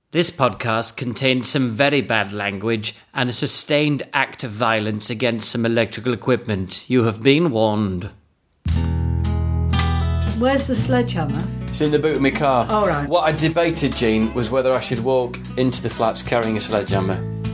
This podcast contains some very bad language and a sustained act of violence against some electrical equipment. You have been warned. Where's the sledgehammer? It's in the boot of my car. All right. What I debated, Jean, was whether I should walk into the flats carrying a sledgehammer.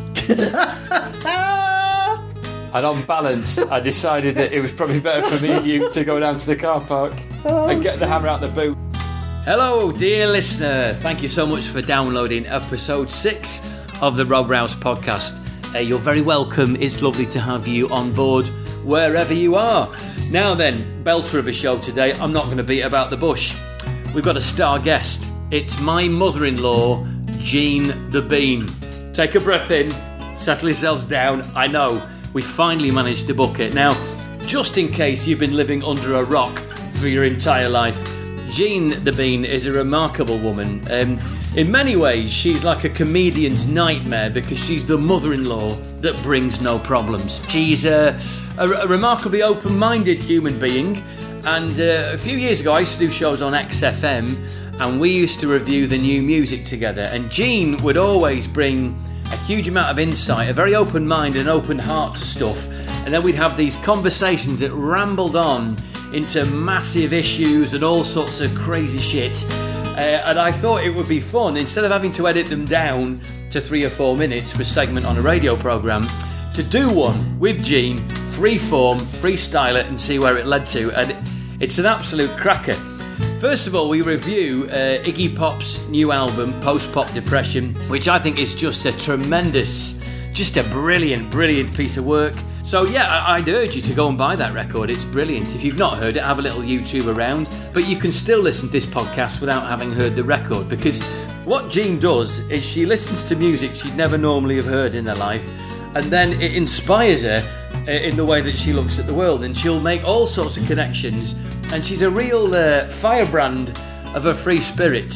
And on balance, I decided that it was probably better for me and you to go down to the car park and get the hammer out the boot. Hello, dear listener. Thank you so much for downloading episode 6 of the Rob Rouse podcast. You're very welcome. It's lovely to have you on board wherever you are. Now then, belter of a show today. I'm not going to beat about the bush. We've got a star guest. It's my mother-in-law, Jean the Bean. Take a breath in, settle yourselves down. I know, we finally managed to book it. Now, just in case you've been living under a rock for your entire life, Jean the Bean is a remarkable woman. In many ways, she's like a comedian's nightmare because she's the mother-in-law that brings no problems. She's a remarkably open-minded human being, and a few years ago I used to do shows on XFM, and we used to review the new music together, and Jean would always bring a huge amount of insight, a very open mind and open heart to stuff, and then we'd have these conversations that rambled on into massive issues and all sorts of crazy shit, and I thought it would be fun, instead of having to edit them down to 3 or 4 minutes for a segment on a radio programme, to do one with Jean, free form, freestyle it and see where it led to, and it's an absolute cracker. First of all, we review Iggy Pop's new album, Post-Pop Depression, which I think is just a tremendous, just a brilliant piece of work. So yeah, I'd urge you to go and buy that record. It's brilliant. If you've not heard it, have a little YouTube around. But you can still listen to this podcast without having heard the record, because what Jean does is she listens to music she'd never normally have heard in her life, and then it inspires her in the way that she looks at the world, and she'll make all sorts of connections, and she's a real firebrand of a free spirit.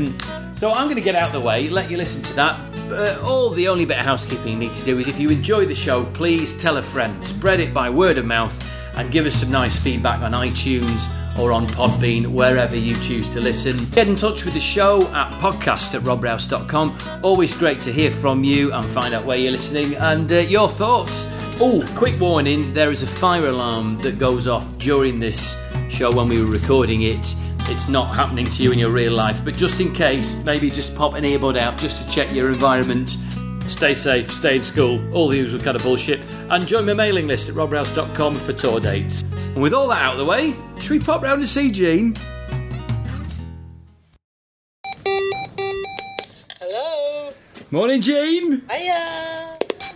So I'm going to get out of the way, let you listen to that. The only bit of housekeeping you need to do is, if you enjoy the show, please tell a friend, spread it by word of mouth, and give us some nice feedback on iTunes or on Podbean, wherever you choose to listen. Get in touch with the show at podcast@robrouse.com. Always great to hear from you and find out where you're listening and your thoughts. Oh, quick warning, there is a fire alarm that goes off during this show when we were recording it. It's not happening to you in your real life, but just in case, maybe just pop an earbud out just to check your environment. Stay safe, stay in school, all the usual kind of bullshit, and join my mailing list at robrouse.com for tour dates. And with all that out of the way, should we pop round and see Jean? Hello. Morning, Jean. Hiya.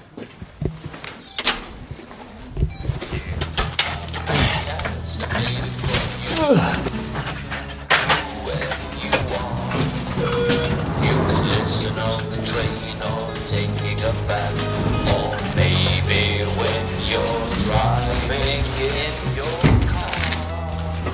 On the train or taking a bath, or maybe when you're driving in your car.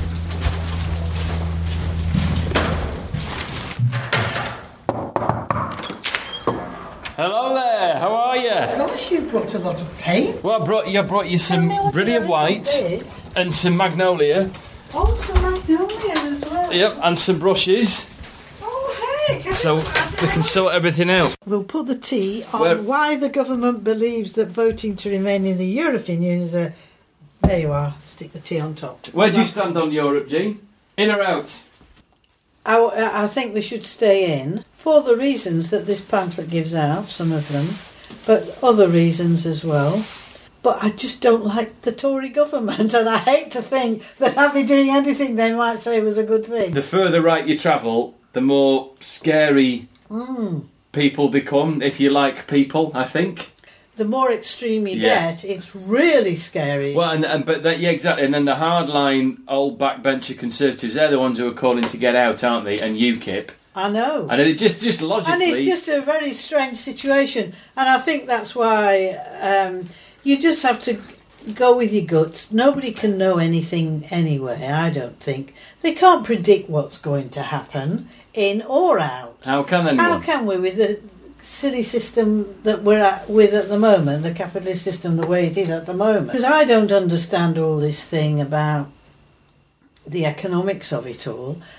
Hello there, how are you? Gosh, you brought a lot of paint. Well, I brought you some brilliant white and some magnolia. Oh, some magnolia as well. Yep, and some brushes. Oh, heck. So we can sort everything out. We'll put the tea on why the government believes that voting to remain in the European Union is a... There you are. Stick the tea on top. Where do you stand on Europe, Jean? In or out? I think we should stay in for the reasons that this pamphlet gives out, some of them, but other reasons as well. But I just don't like the Tory government, and I hate to think that I'll be doing anything they might say was a good thing. The further right you travel, the more scary people become, if you like people, I think. The more extreme you get, it's really scary. Well, yeah, exactly. And then the hardline old backbencher Conservatives, they're the ones who are calling to get out, aren't they? And UKIP. I know. And it just logically... And it's just a very strange situation. And I think that's why you just have to go with your guts. Nobody can know anything anyway, I don't think. They can't predict what's going to happen, in or out. How can anyone? How can we, with the silly system that we're with at the moment, the capitalist system the way it is at the moment? Because I don't understand all this thing about the economics of it all.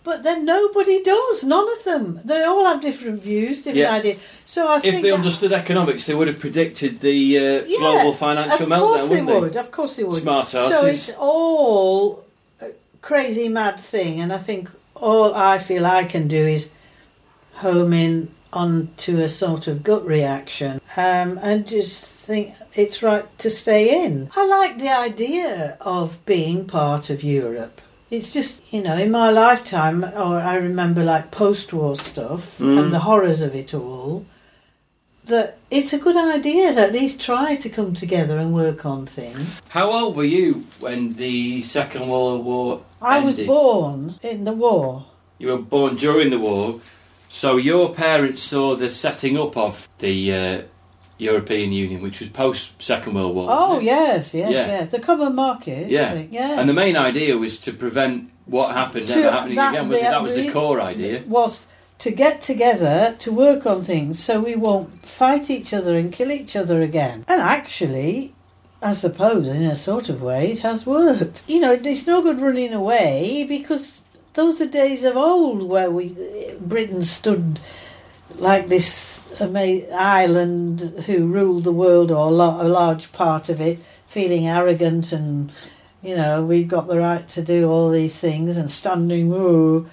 But then nobody does. None of them. They all have different views, different Yeah. ideas. So I think If they understood economics, they would have predicted the global financial meltdown, wouldn't they? Of course they would. Smart So asses. it's all a crazy mad thing, and I think all I feel I can do is home in onto a sort of gut reaction, and just think it's right to stay in. I like the idea of being part of Europe. It's just, in my lifetime, or I remember like post-war stuff and the horrors of it all, that it's a good idea to at least try to come together and work on things. How old were you when the Second World War I ended? was born in the war. You were born during the war, so your parents saw the setting up of the European Union, which was post-Second World War. Oh, wasn't it? yes. The common market. Yeah. Yes. And the main idea was to prevent what happened To- ever happening that- again. the- That was the core idea. Was to get together to work on things so we won't fight each other and kill each other again. And actually, I suppose in a sort of way, it has worked. It's no good running away because those are days of old where Britain stood like this island who ruled the world, or a large part of it, feeling arrogant and, we've got the right to do all these things and standing, No.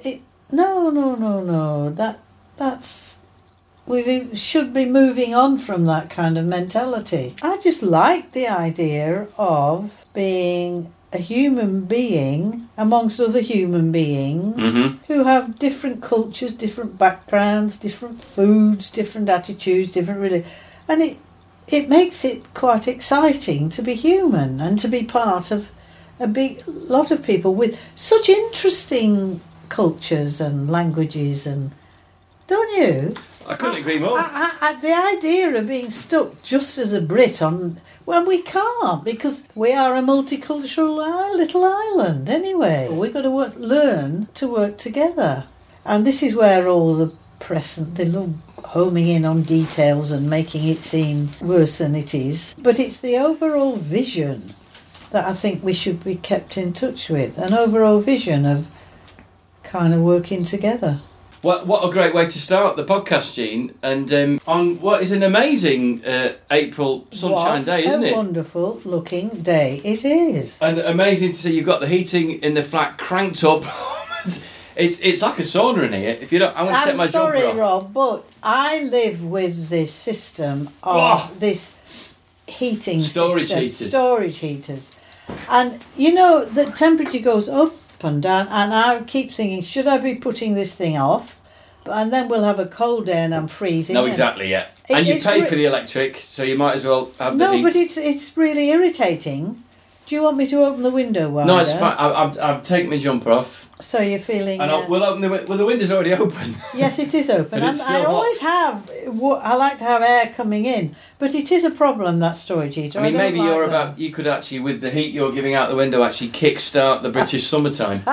We should be moving on from that kind of mentality. I just like the idea of being a human being amongst other human beings who have different cultures, different backgrounds, different foods, different attitudes, and it makes it quite exciting to be human and to be part of a big lot of people with such interesting cultures and languages, and don't you? I couldn't agree more. The idea of being stuck just as a Brit well, we can't, because we are a multicultural little island anyway. We've got to learn to work together. And this is where all the press, they love homing in on details and making it seem worse than it is. But it's the overall vision that I think we should be kept in touch with. An overall vision of kind of working together. What a great way to start the podcast, Jean. And on what is an amazing April sunshine day, isn't it? What a wonderful looking day it is. And amazing to see you've got the heating in the flat cranked up. It's like a sauna in here. If you don't, I'm going to take my sorry, jumper off. Rob, but I live with this system of this heating Storage system, heaters. storage heaters, and the temperature goes up and down, and I keep thinking, should I be putting this thing off? And then we'll have a cold day and I'm freezing. No, exactly, yeah. And you pay for the electric, so you might as well have the heat. No, but it's really irritating. Do you want me to open the window wider? No, it's fine. I've taken my jumper off. So you're feeling... And we'll open the window's already open. Yes, it is open. But it's I still always have... I like to have air coming in. But it is a problem, that storage heater. I mean, don't maybe like them. you could actually, with the heat you're giving out the window, actually kick-start the British summertime.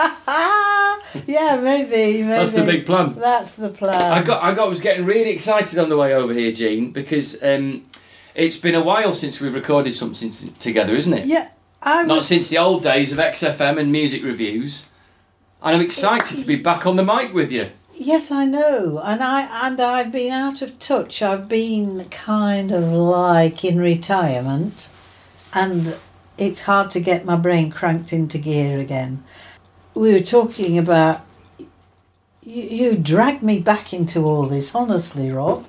Yeah, maybe. That's the big plan. That's the plan. I was getting really excited on the way over here, Jean, because it's been a while since we've recorded something together, isn't it? Yeah. Not since the old days of XFM and music reviews. And I'm excited to be back on the mic with you. Yes, I know. And I've been out of touch. I've been kind of like in retirement. And it's hard to get my brain cranked into gear again. We were talking about... You dragged me back into all this, honestly, Rob.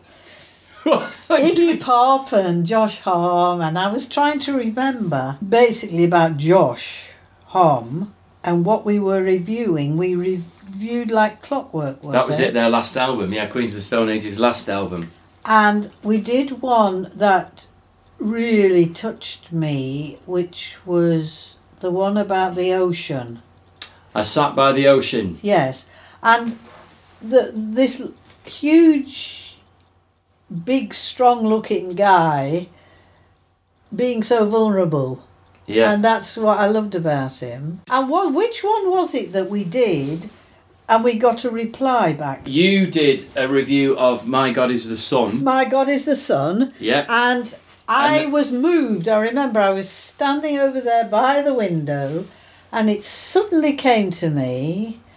Iggy Pop and Josh Homme, and I was trying to remember basically about Josh Homme and what we were reviewing. We reviewed Like Clockwork, That was it, their last album. Yeah, Queens of the Stone Age's last album. And we did one that really touched me, which was the one about the ocean. I Sat by the Ocean. Yes. And this huge... big, strong-looking guy being so vulnerable. Yeah. And that's what I loved about him. And which one was it that we did and we got a reply back? You did a review of My God is the Sun. My God is the Sun. Yeah. And I was moved. I remember I was standing over there by the window and it suddenly came to me,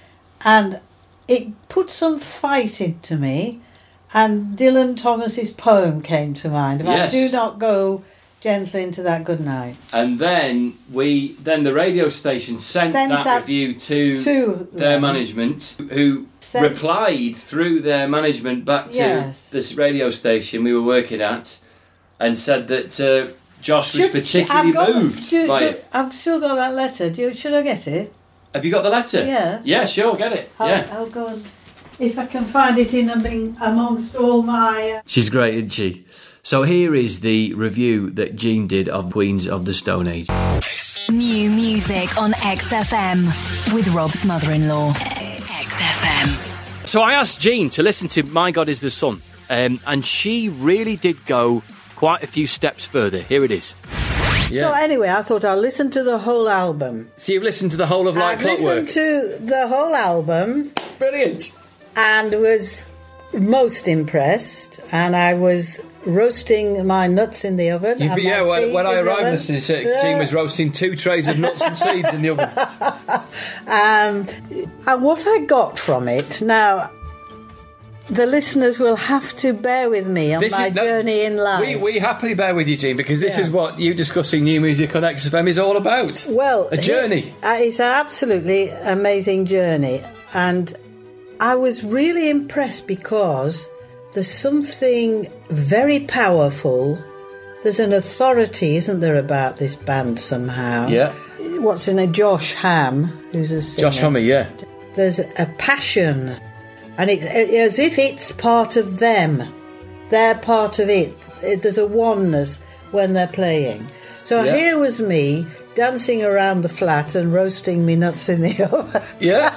and it put some fight into me, and Dylan Thomas's poem came to mind about Yes. do not go gently into that good night. And then the radio station sent that that review to their them. management, who Sent- replied through their management back to Yes. this radio station we were working at, and said that Josh was particularly moved by it. I've still got that letter. Should I get it? Have you got the letter? Yeah. Yeah, sure, get it. I'll go and... If I can find it amongst all my... She's great, isn't she? So here is the review that Jean did of Queens of the Stone Age. New music on XFM with Rob's mother-in-law. XFM. So I asked Jean to listen to My God is the Sun, and she really did go quite a few steps further. Here it is. So anyway, I thought I'll listen to the whole album. So you've listened to the whole of Like I've Clockwork? listened to the whole album Brilliant. and was most impressed, and I was roasting my nuts in the oven. and my seeds when I in the arrived, oven. listening to it, Jean was roasting 2 trays of nuts and seeds in the oven. And what I got from it, now, the listeners will have to bear with me on my journey in life. We happily bear with you, Jean, because this is what you discussing new music on XFM is all about. Well, a journey. It's an absolutely amazing journey, and I was really impressed because there's something very powerful. There's an authority, isn't there, about this band somehow? Yeah. What's in it? Josh Hamm, who's a singer. Josh Homme, yeah. There's a passion, and it's as if it's part of them. They're part of it. There's a oneness when they're playing. So here was me dancing around the flat and roasting me nuts in the oven. Yeah.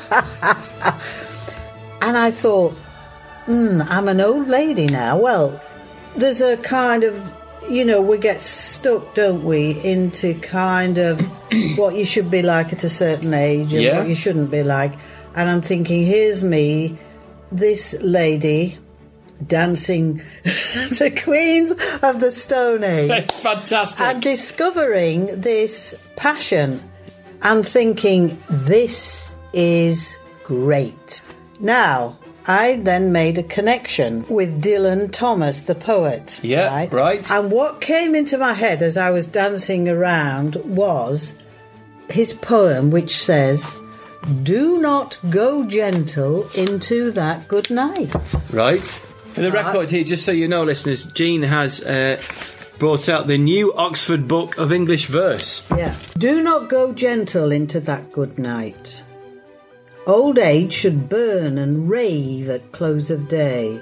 And I thought, I'm an old lady now. Well, there's a kind of, we get stuck, don't we, into kind of what you should be like at a certain age and what you shouldn't be like. And I'm thinking, here's me, this lady, dancing to Queens of the Stone Age. That's fantastic. And discovering this passion and thinking, this is great. Now, I then made a connection with Dylan Thomas, the poet. Yeah, right. And what came into my head as I was dancing around was his poem, which says, do not go gentle into that good night. Right. For the record here, just so you know, listeners, Jean has brought out the new Oxford Book of English Verse. Yeah. Do not go gentle into that good night. Old age should burn and rave at close of day.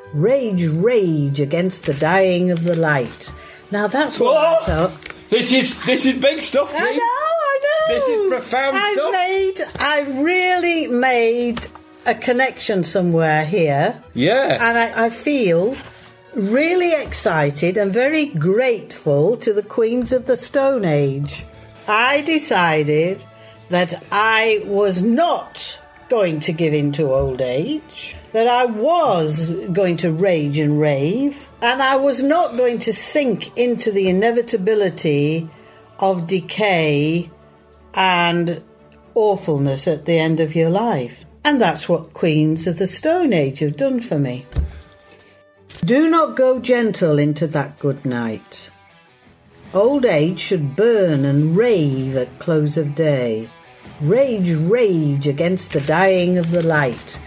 Rage against the dying of the light. Now that's what I thought. This is big stuff, Jean. I know. This is profound stuff. I've really made a connection somewhere here. Yeah. And I feel really excited and very grateful to the Queens of the Stone Age. I decided that I was not going to give in to old age, that I was going to rage and rave, and I was not going to sink into the inevitability of decay and awfulness at the end of your life. And that's what Queens of the Stone Age have done for me. Do not go gentle into that good night. Old age should burn and rave at close of day. Rage against the dying of the light.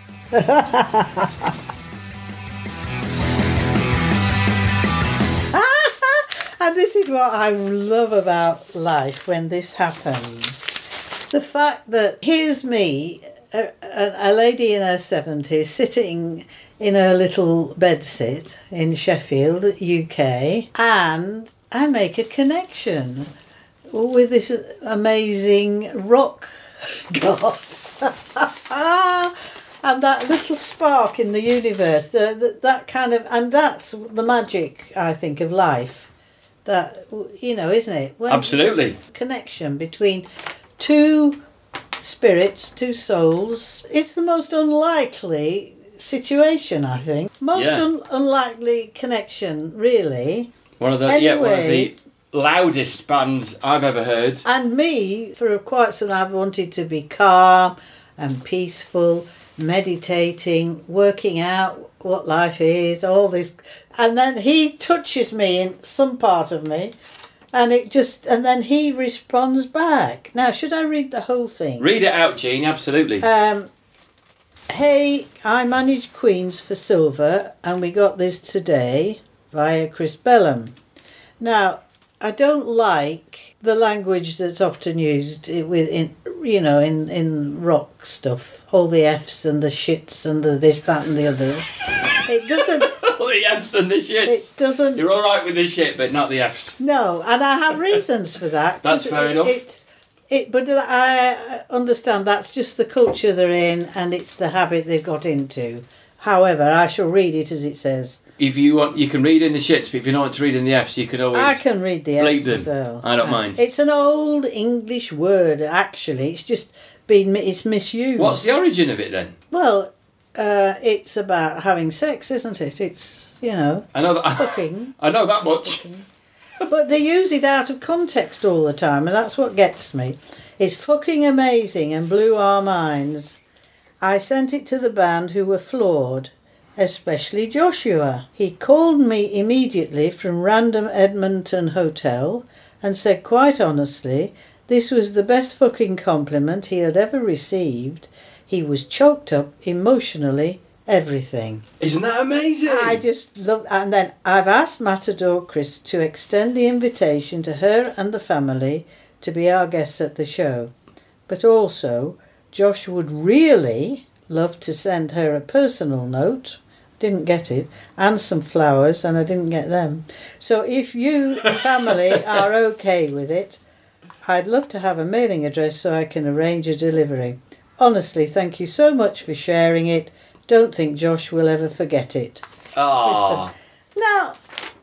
And this is what I love about life when this happens. The fact that here's me, a lady in her 70s, sitting in her little bedsit in Sheffield, UK, and I make a connection with this amazing rock god. And that little spark in the universe, that kind of, and that's the magic, I think, of life. That, isn't it? Absolutely. Connection between two spirits, two souls. It's the most unlikely situation, I think. Most unlikely connection, really. One of the loudest bands I've ever heard. And me, for quite some time, I've wanted to be calm and peaceful, meditating, working out what life is, all this. And then he touches me in some part of me, and then he responds back. Now, should I read the whole thing? Read it out, Jean, absolutely. Hey, I manage Queens for Silver, and we got this today via Chris Bellum. Now, I don't like the language that's often used in rock stuff. All the F's and the shits and the this, that and the others. It doesn't... All the F's and the shits. It doesn't... You're all right with the shit, but not the F's. No, and I have reasons for that. That's fair enough. But I understand that's just the culture they're in, and it's the habit they've got into. However, I shall read it as it says. If you want, you can read in the shits, but if you don't want to read in the F's, you can always... I can read the F's them. as well. I don't mind. It's an old English word, actually. It's just it's misused. What's the origin of it then? Well, it's about having sex, isn't it? It's, I know that. fucking. I know that much. Fucking. But they use it out of context all the time, and that's what gets me. It's fucking amazing and blew our minds. I sent it to the band who were floored, especially Joshua. He called me immediately from random Edmonton hotel and said quite honestly, this was the best fucking compliment he had ever received. He was choked up emotionally, everything. Isn't that amazing? I just love, and then I've asked Matador Chris to extend the invitation to her and the family to be our guests at the show. But also, Josh would really love to send her a personal note. Didn't get it, and some flowers, and I didn't get them. So if you, the family, are okay with it, I'd love to have a mailing address so I can arrange a delivery. Honestly, thank you so much for sharing it. Don't think Josh will ever forget it. Oh. Now,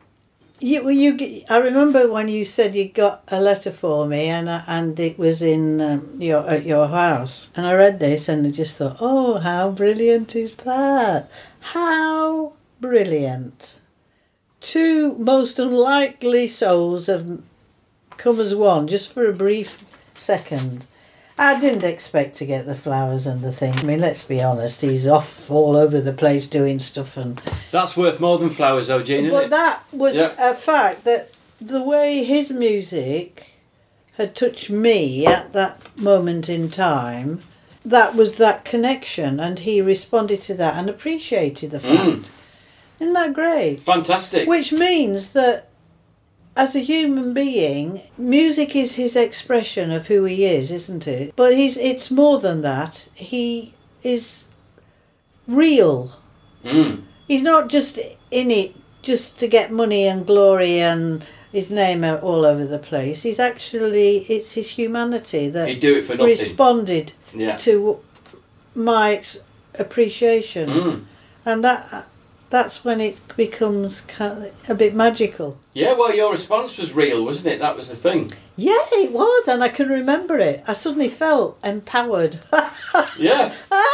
I remember when you said you got a letter for me, and it was in at your house, and I read this and I just thought, oh, how brilliant is that? How brilliant! Two most unlikely souls have come as one, just for a brief second. I didn't expect to get the flowers and the thing. I mean, let's be honest, he's off all over the place doing stuff. And that's worth more than flowers, though, Jean, isn't but it? that was a fact, that the way his music had touched me at that moment in time, that was that connection, and he responded to that and appreciated the fact. Isn't that great? Fantastic. Which means that as a human being, music is his expression of who he is, isn't it? But it's more than that. He is real. He's not just in it just to get money and glory and his name out all over the place. He's actually, it's his humanity that He'd do it for nothing. responded to my appreciation. And that's when it becomes kind of a bit magical. Yeah, well, your response was real, wasn't it? That was the thing. Yeah, it was, and I can remember it. I suddenly felt empowered. Yeah.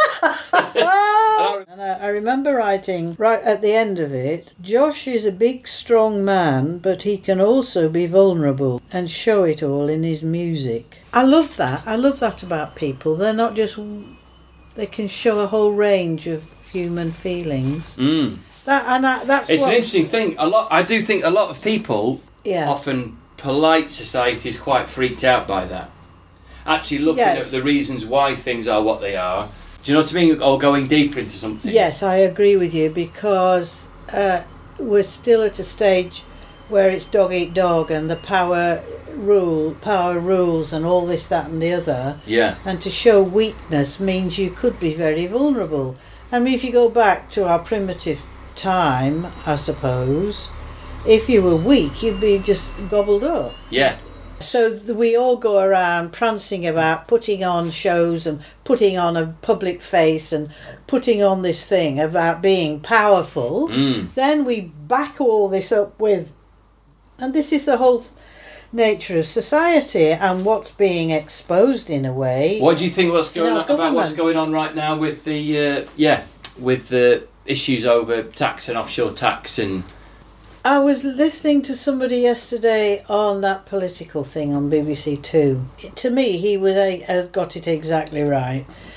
And I remember writing right at the end of it, Josh is a big, strong man, but he can also be vulnerable and show it all in his music. I love that. I love that about people. They're not just... They can show a whole range of human feelings. That's it's an interesting thing. I do think a lot of people, Yeah. often polite society, is quite freaked out by that. Actually looking at the reasons why things are what they are. Do you know what I mean? Or going deeper into something. Yes, I agree with you, because we're still at a stage where it's dog eat dog and the power rules and all this, that and the other. Yeah. And to show weakness means you could be very vulnerable. I mean, if you go back to our primitive time, I suppose, if you were weak, you'd be just gobbled up. Yeah. So we all go around prancing about, putting on shows and putting on a public face and putting on this thing about being powerful. Then we back all this up with, and this is the whole nature of society and what's being exposed in a way. What do you think what's going on about government. what's going on right now with the with the issues over tax and offshore tax? And I was listening to somebody yesterday on that political thing on BBC Two. To me, he has got it exactly right.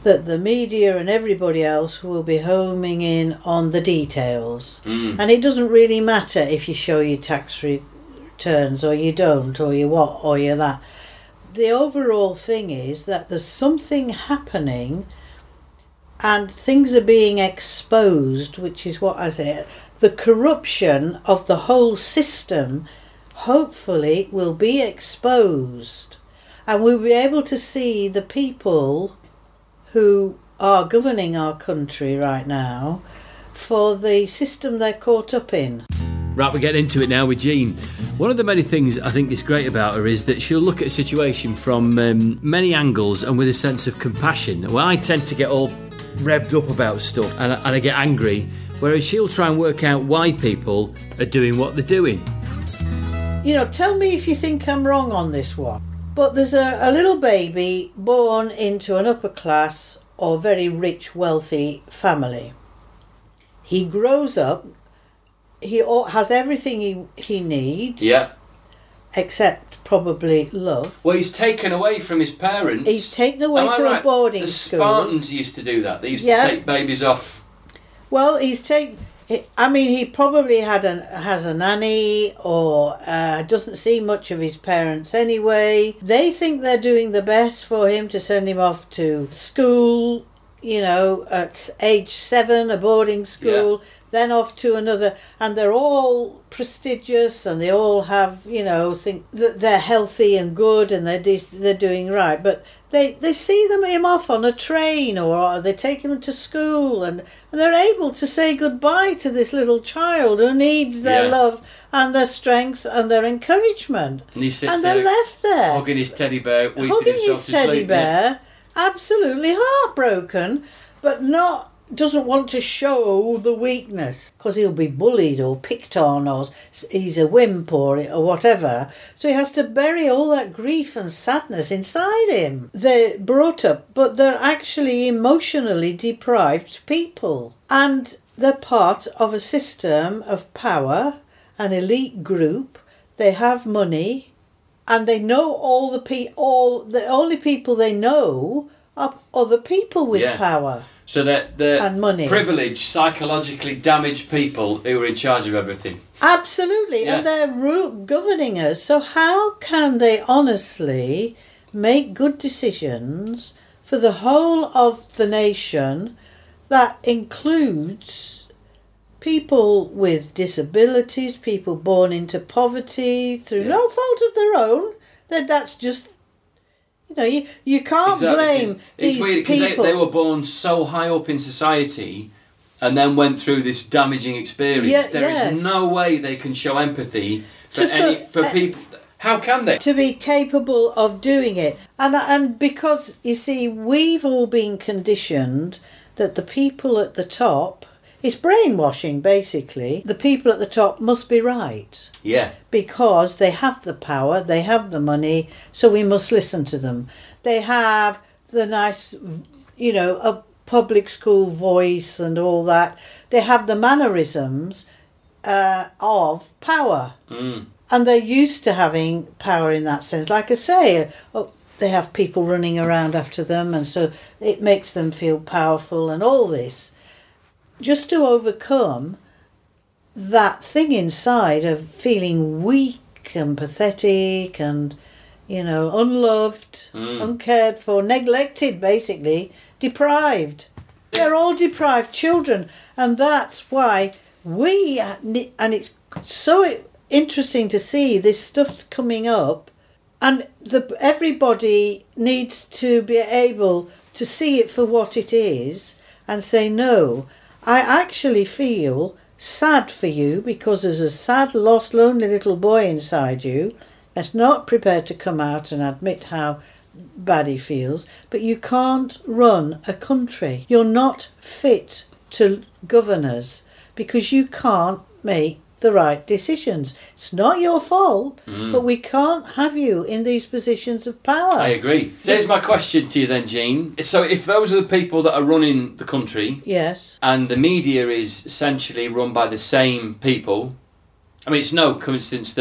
that the media and everybody else will be homing in on the details. And it doesn't really matter if you show your tax returns or you don't, or you what, or you that. The overall thing is that there's something happening and things are being exposed, which is what I say. The corruption of the whole system hopefully will be exposed, and we'll be able to see the people who are governing our country right now for the system they're caught up in. Right, we're getting into it now with Jean. One of the many things I think is great about her is that she'll look at a situation from many angles and with a sense of compassion. Well, I tend to get all revved up about stuff and I get angry, whereas she'll try and work out why people are doing what they're doing. You know, tell me if you think I'm wrong on this one. But there's a little baby born into an upper class or very rich, wealthy family. He grows up, he has everything he needs. Yeah. Except probably love. Well, he's taken away from his parents. He's taken away to a boarding school. The Spartans used to do that. They used to take babies off. Well, he probably has a nanny or doesn't see much of his parents anyway. They think they're doing the best for him to send him off to school, at age 7, a boarding school, then off to another. And they're all prestigious and they all have, think that they're healthy and good and they're doing right. But they see him off on a train or they take him to school and they're able to say goodbye to this little child who needs their love and their strength and their encouragement. And he sits and they're left there. Hugging his teddy bear, weeping himself to sleep. Hugging his teddy bear, absolutely heartbroken, but doesn't want to show the weakness because he'll be bullied or picked on or he's a wimp or whatever. So he has to bury all that grief and sadness inside him. They're brought up, but they're actually emotionally deprived people. And they're part of a system of power, an elite group. They have money and they know the only people they know are other people with power. So that the and money. Privileged, psychologically damaged people who are in charge of everything. Absolutely, and they're governing us. So how can they honestly make good decisions for the whole of the nation that includes people with disabilities, people born into poverty through no fault of their own? That's just... You can't blame these weird, people. They were born so high up in society and then went through this damaging experience. There is no way they can show empathy for people. How can they? To be capable of doing it. And because, you see, we've all been conditioned that the people at the top... It's brainwashing, basically. The people at the top must be right. Yeah. Because they have the power, they have the money, so we must listen to them. They have the nice, a public school voice and all that. They have the mannerisms of power. Mm. And they're used to having power in that sense. Like I say, they have people running around after them, and so it makes them feel powerful and all this. Just to overcome that thing inside of feeling weak and pathetic and, unloved, uncared for, neglected, basically, deprived. They're all deprived children. And that's why and it's so interesting to see this stuff coming up, and everybody needs to be able to see it for what it is and say, no, I actually feel sad for you because there's a sad, lost, lonely little boy inside you that's not prepared to come out and admit how bad he feels, but you can't run a country. You're not fit to govern us because you can't make the right decisions. It's not your fault, but we can't have you in these positions of power. I agree. Here's my question to you then, Jean. So if those are the people that are running the country, yes, and the media is essentially run by the same people, I mean, it's no coincidence that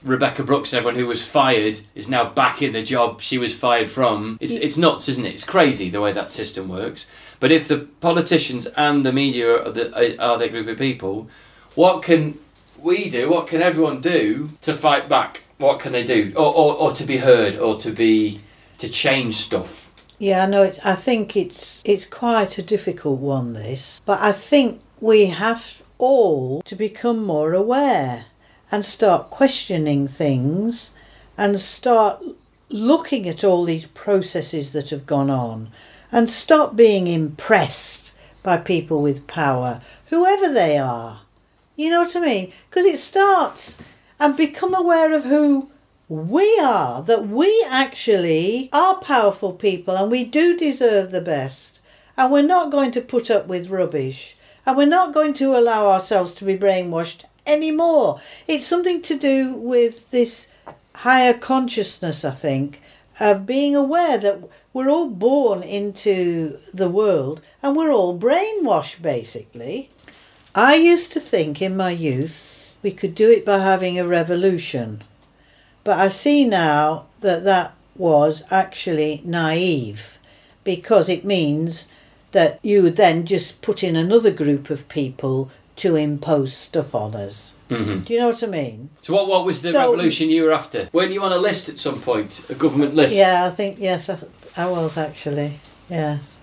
Rebecca Brooks, everyone who was fired, is now back in the job she was fired from. It's nuts, isn't it? It's crazy the way that system works. But if the politicians and the media are the group of people, what can we do? What can everyone do to fight back? What can they do? Or to be heard, or to change stuff? Yeah, no, I think it's quite a difficult one, this. But I think we have all to become more aware and start questioning things and start looking at all these processes that have gone on and stop being impressed by people with power, whoever they are. You know what I mean? Because it starts, and become aware of who we are, that we actually are powerful people and we do deserve the best. And we're not going to put up with rubbish. And we're not going to allow ourselves to be brainwashed anymore. It's something to do with this higher consciousness, I think, of being aware that we're all born into the world and we're all brainwashed, basically. I used to think in my youth we could do it by having a revolution. But I see now that was actually naive, because it means that you would then just put in another group of people to impose stuff on us. Mm-hmm. Do you know what I mean? So what was the revolution you were after? Weren't you on a list at some point? A government list? Yeah, I think, yes, I was actually. Yes.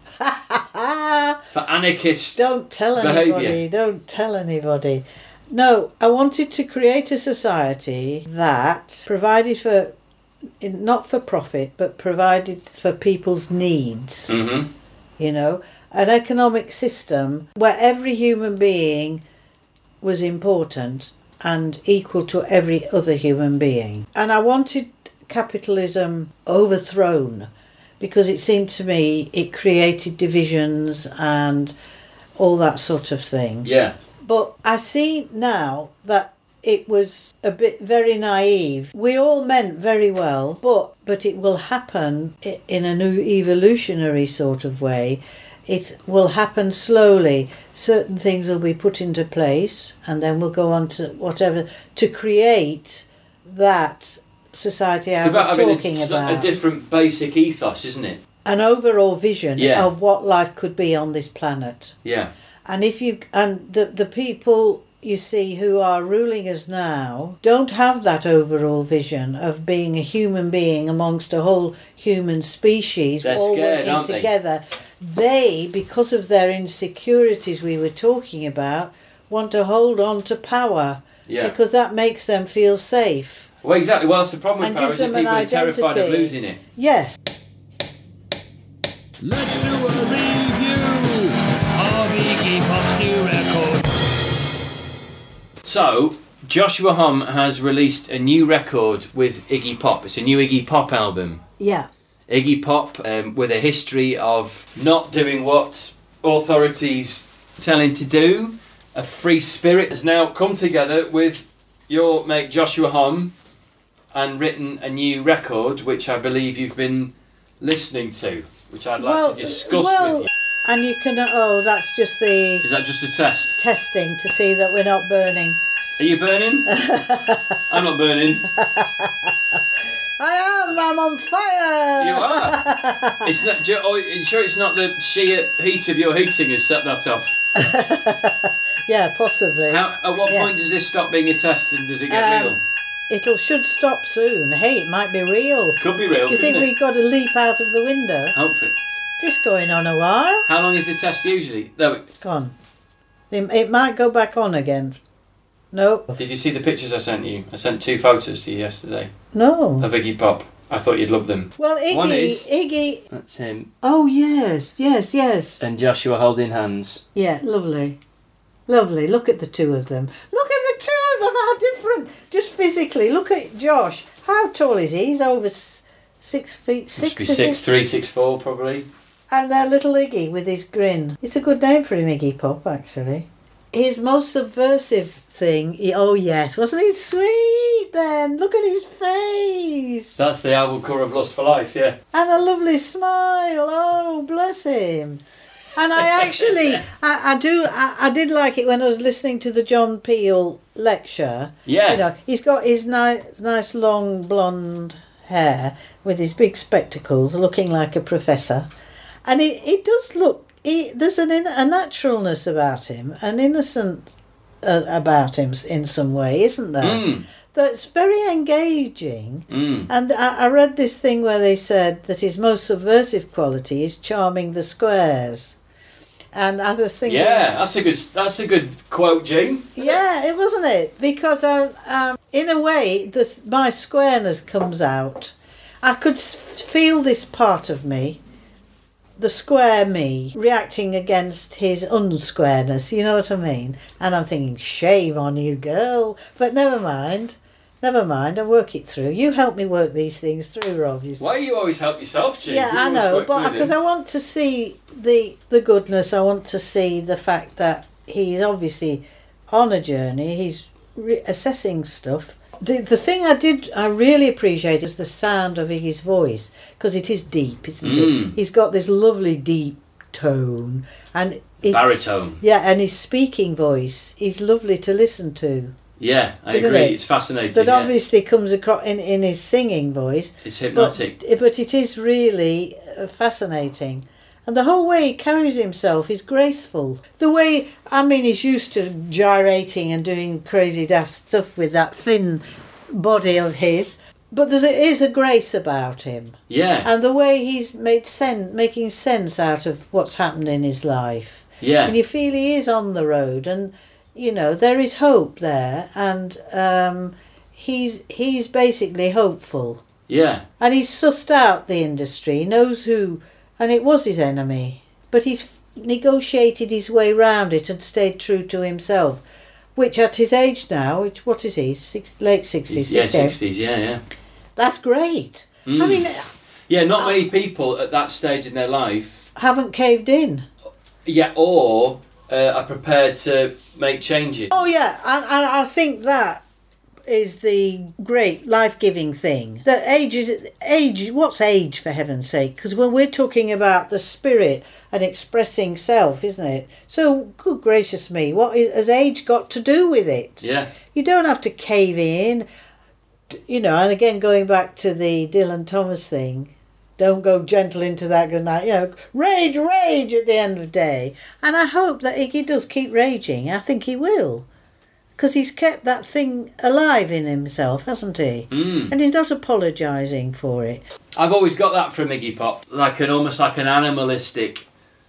For anarchist Don't tell anybody. Don't tell anybody. No, I wanted to create a society that provided for, not for profit, but provided for people's needs. Mm-hmm. You know, an economic system where every human being was important and equal to every other human being. And I wanted capitalism overthrown, because it seemed to me it created divisions and all that sort of thing. Yeah. But I see now that it was a bit very naive. We all meant very well, but it will happen in a new evolutionary sort of way. It will happen slowly. Certain things will be put into place, and then we'll go on to whatever to create that society I was talking about. A different basic ethos, isn't it? An overall vision of what life could be on this planet. Yeah. And the people you see who are ruling us now don't have that overall vision of being a human being amongst a whole human species. They're all scared, working together. They, because of their insecurities we were talking about, want to hold on to power. Yeah. Because that makes them feel safe. Well, exactly. Well, that's the problem with power, is that people are terrified of losing it. Yes. Let's do a review of Iggy Pop's new record. So, Joshua Hom has released a new record with Iggy Pop. It's a new Iggy Pop album. Yeah. Iggy Pop, with a history of not doing what authorities tell him to do. A free spirit has now come together with your mate Joshua Hom and written a new record, which I believe you've been listening to, which I'd like to discuss with you. And you can, that's just the... Is that just a test? Testing to see that we're not burning. Are you burning? I'm not burning. I am, I'm on fire! You are? It's not, are you sure it's not the sheer heat of your heating has set that off? Yeah, possibly. At what point does this stop being a test and does it get real? It should stop soon. Hey, it might be real. Could be real. Do you think we've got to leap out of the window? Hopefully. This going on a while. How long is the test usually? No. Gone. It might go back on again. No. Did you see the pictures I sent you? I sent 2 photos to you yesterday. No. Of Iggy Pop. I thought you'd love them. Well, One is... Iggy... That's him. Oh, yes. And Joshua holding hands. Yeah, lovely. Lovely. Look at the two of them. Look at the two of them, how different. Just physically. Look at Josh. How tall is he? He's over 6 feet 6. Must be 6'3", 6'4", probably. And that little Iggy with his grin. It's a good name for him, Iggy Pop, actually. His most subversive thing... oh, yes. Wasn't he sweet then? Look at his face. That's the album cover of Lust for Life, yeah. And a lovely smile. Oh, bless him. And I did like it when I was listening to the John Peel lecture. Yeah. You know, he's got his nice long blonde hair with his big spectacles, looking like a professor. And it does look, there's a naturalness about him, an innocent about him in some way, isn't there? That's very engaging. And I read this thing where they said that his most subversive quality is charming the squares. And I was thinking, Yeah, that's a good quote, Jean. yeah, it wasn't it, because in a way, my squareness comes out. I could feel this part of me, the square me, reacting against his unsquareness. You know what I mean? And I'm thinking, shame on you, girl. But never mind. I'll work it through. You help me work these things through, Rob. Why do you always help yourself, Jean? Yeah, You I always know, work but through because them. I want to see the goodness, I want to see the fact that he's obviously on a journey, he's assessing stuff. The thing I really appreciate is the sound of his voice, because it is deep, isn't it? He's got this lovely deep tone. And Baritone. Yeah, and his speaking voice is lovely to listen to. Yeah, I Isn't agree. it? It's fascinating. That yeah. obviously comes across in his singing voice. It's hypnotic. But it is really fascinating. And the whole way he carries himself is graceful. The way, he's used to gyrating and doing crazy daft stuff with that thin body of his. But there is a grace about him. Yeah. And the way he's making sense out of what's happened in his life. Yeah. And you feel he is on the road, and you know there is hope there, and he's basically hopeful. Yeah. And he's sussed out the industry. He knows who, and it was his enemy, but he's negotiated his way round it and stayed true to himself. Which at his age now, what is he? Late 60s. Yeah, 60s. Yeah. That's great. I mean, Yeah, not many people at that stage in their life. haven't caved in. Yeah, or are prepared to make changes. Oh yeah, and I think that is the great life-giving thing. That age. What's age, for heaven's sake? Because when we're talking about the spirit and expressing self, isn't it? So, good gracious me, has age got to do with it? Yeah. You don't have to cave in, you know. And again, going back to the Dylan Thomas thing. Don't go gentle into that good night. You know, rage at the end of the day. And I hope that Iggy does keep raging. I think he will. Because he's kept that thing alive in himself, hasn't he? And he's not apologising for it. I've always got that from Iggy Pop, almost like an animalistic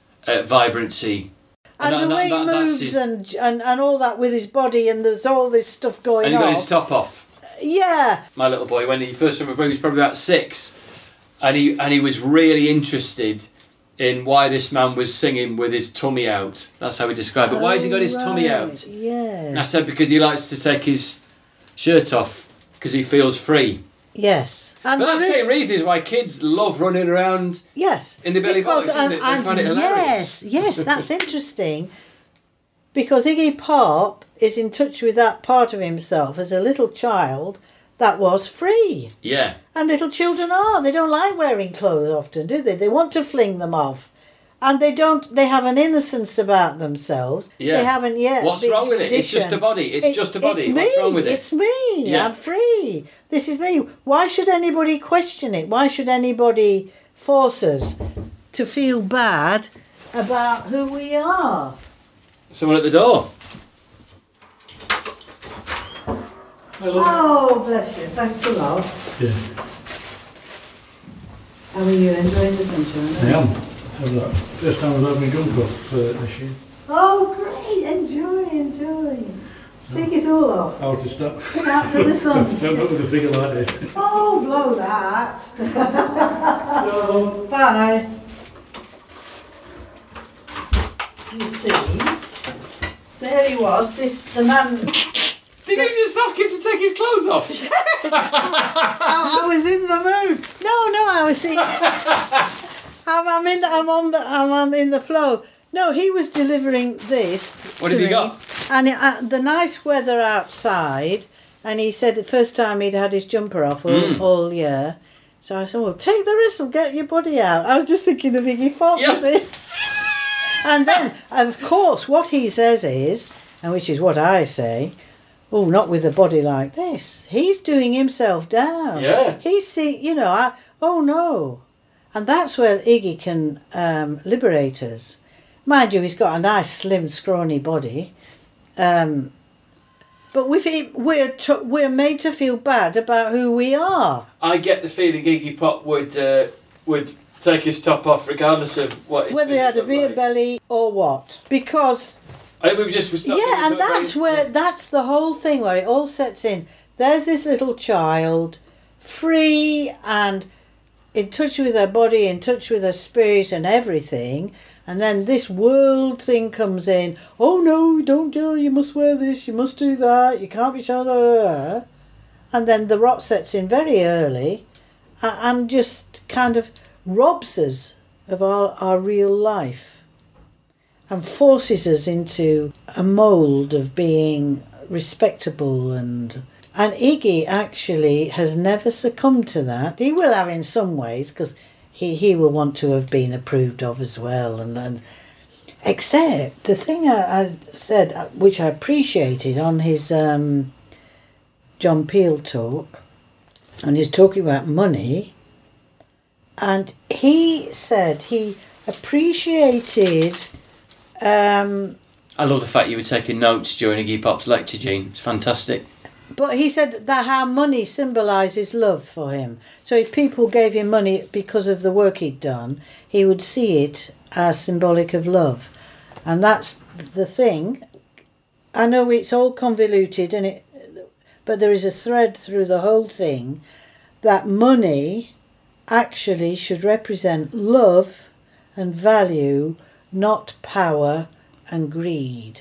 vibrancy. And the way he moves and all that with his body, and there's all this stuff going on. And he got his top off. Yeah. My little boy, when he first saw me, he was probably about 6, and he was really interested in why this man was singing with his tummy out. That's how he described it. Why has he got his tummy out? Yeah. I said because he likes to take his shirt off because he feels free. Yes. And But that's the same reason why kids love running around in the belly box, isn't it? They find it hilarious. Yes, that's interesting. Because Iggy Pop is in touch with that part of himself as a little child that was free. Yeah. And little children are. They don't like wearing clothes often, do they? They want to fling them off. And they have an innocence about themselves. Yeah. They haven't yet. What's wrong with it? It's just a body. It's just a body. It's me. What's wrong with it? It's me. Yeah. I'm free. This is me. Why should anybody question it? Why should anybody force us to feel bad about who we are? Someone at the door. Hello. Oh, bless you. Thanks a lot. Yeah, How are you enjoying the sunshine? I am. First time I've had my jump off this year. Oh, great. Enjoy. Take it all off. How to stop. Get out to the sun. Don't look with a figure like this. Oh, blow that. No. Bye. You see, there he was, the man. Did you just ask him to take his clothes off? I was in the mood. No, I was seeing. I'm in the flow. No, he was delivering this. What to did he me, got? And the nice weather outside, and he said the first time he'd had his jumper off all year. So I said, well, take the rest and get your body out. I was just thinking of Iggy Pop, Yeah. you see. And then, of course, what he says is, and which is what I say, oh, not with a body like this. He's doing himself down. Yeah. He's oh no. And that's where Iggy can liberate us. Mind you, he's got a nice, slim, scrawny body. But with him, we're made to feel bad about who we are. I get the feeling Iggy Pop would take his top off regardless of what. Whether he had a beer belly or what. Because... I think we just were stuck. Yeah, and that's the whole thing where it all sets in. There's this little child, free and in touch with her body, in touch with her spirit and everything. And then this world thing comes in. Oh no, don't do it. You must wear this. You must do that. You can't be shown. And then the rot sets in very early, and just kind of robs us of our real life, and forces us into a mould of being respectable and Iggy actually has never succumbed to that. He will have in some ways because. He will want to have been approved of as well, and except the thing I said, which I appreciated on his John Peel talk, and he's talking about money, and he said he appreciated. I love the fact you were taking notes during Iggy Pop's lecture, Jean. It's fantastic. But he said that how money symbolises love for him. So if people gave him money because of the work he'd done, he would see it as symbolic of love. And that's the thing. I know it's all convoluted, but there is a thread through the whole thing that money actually should represent love and value, not power and greed.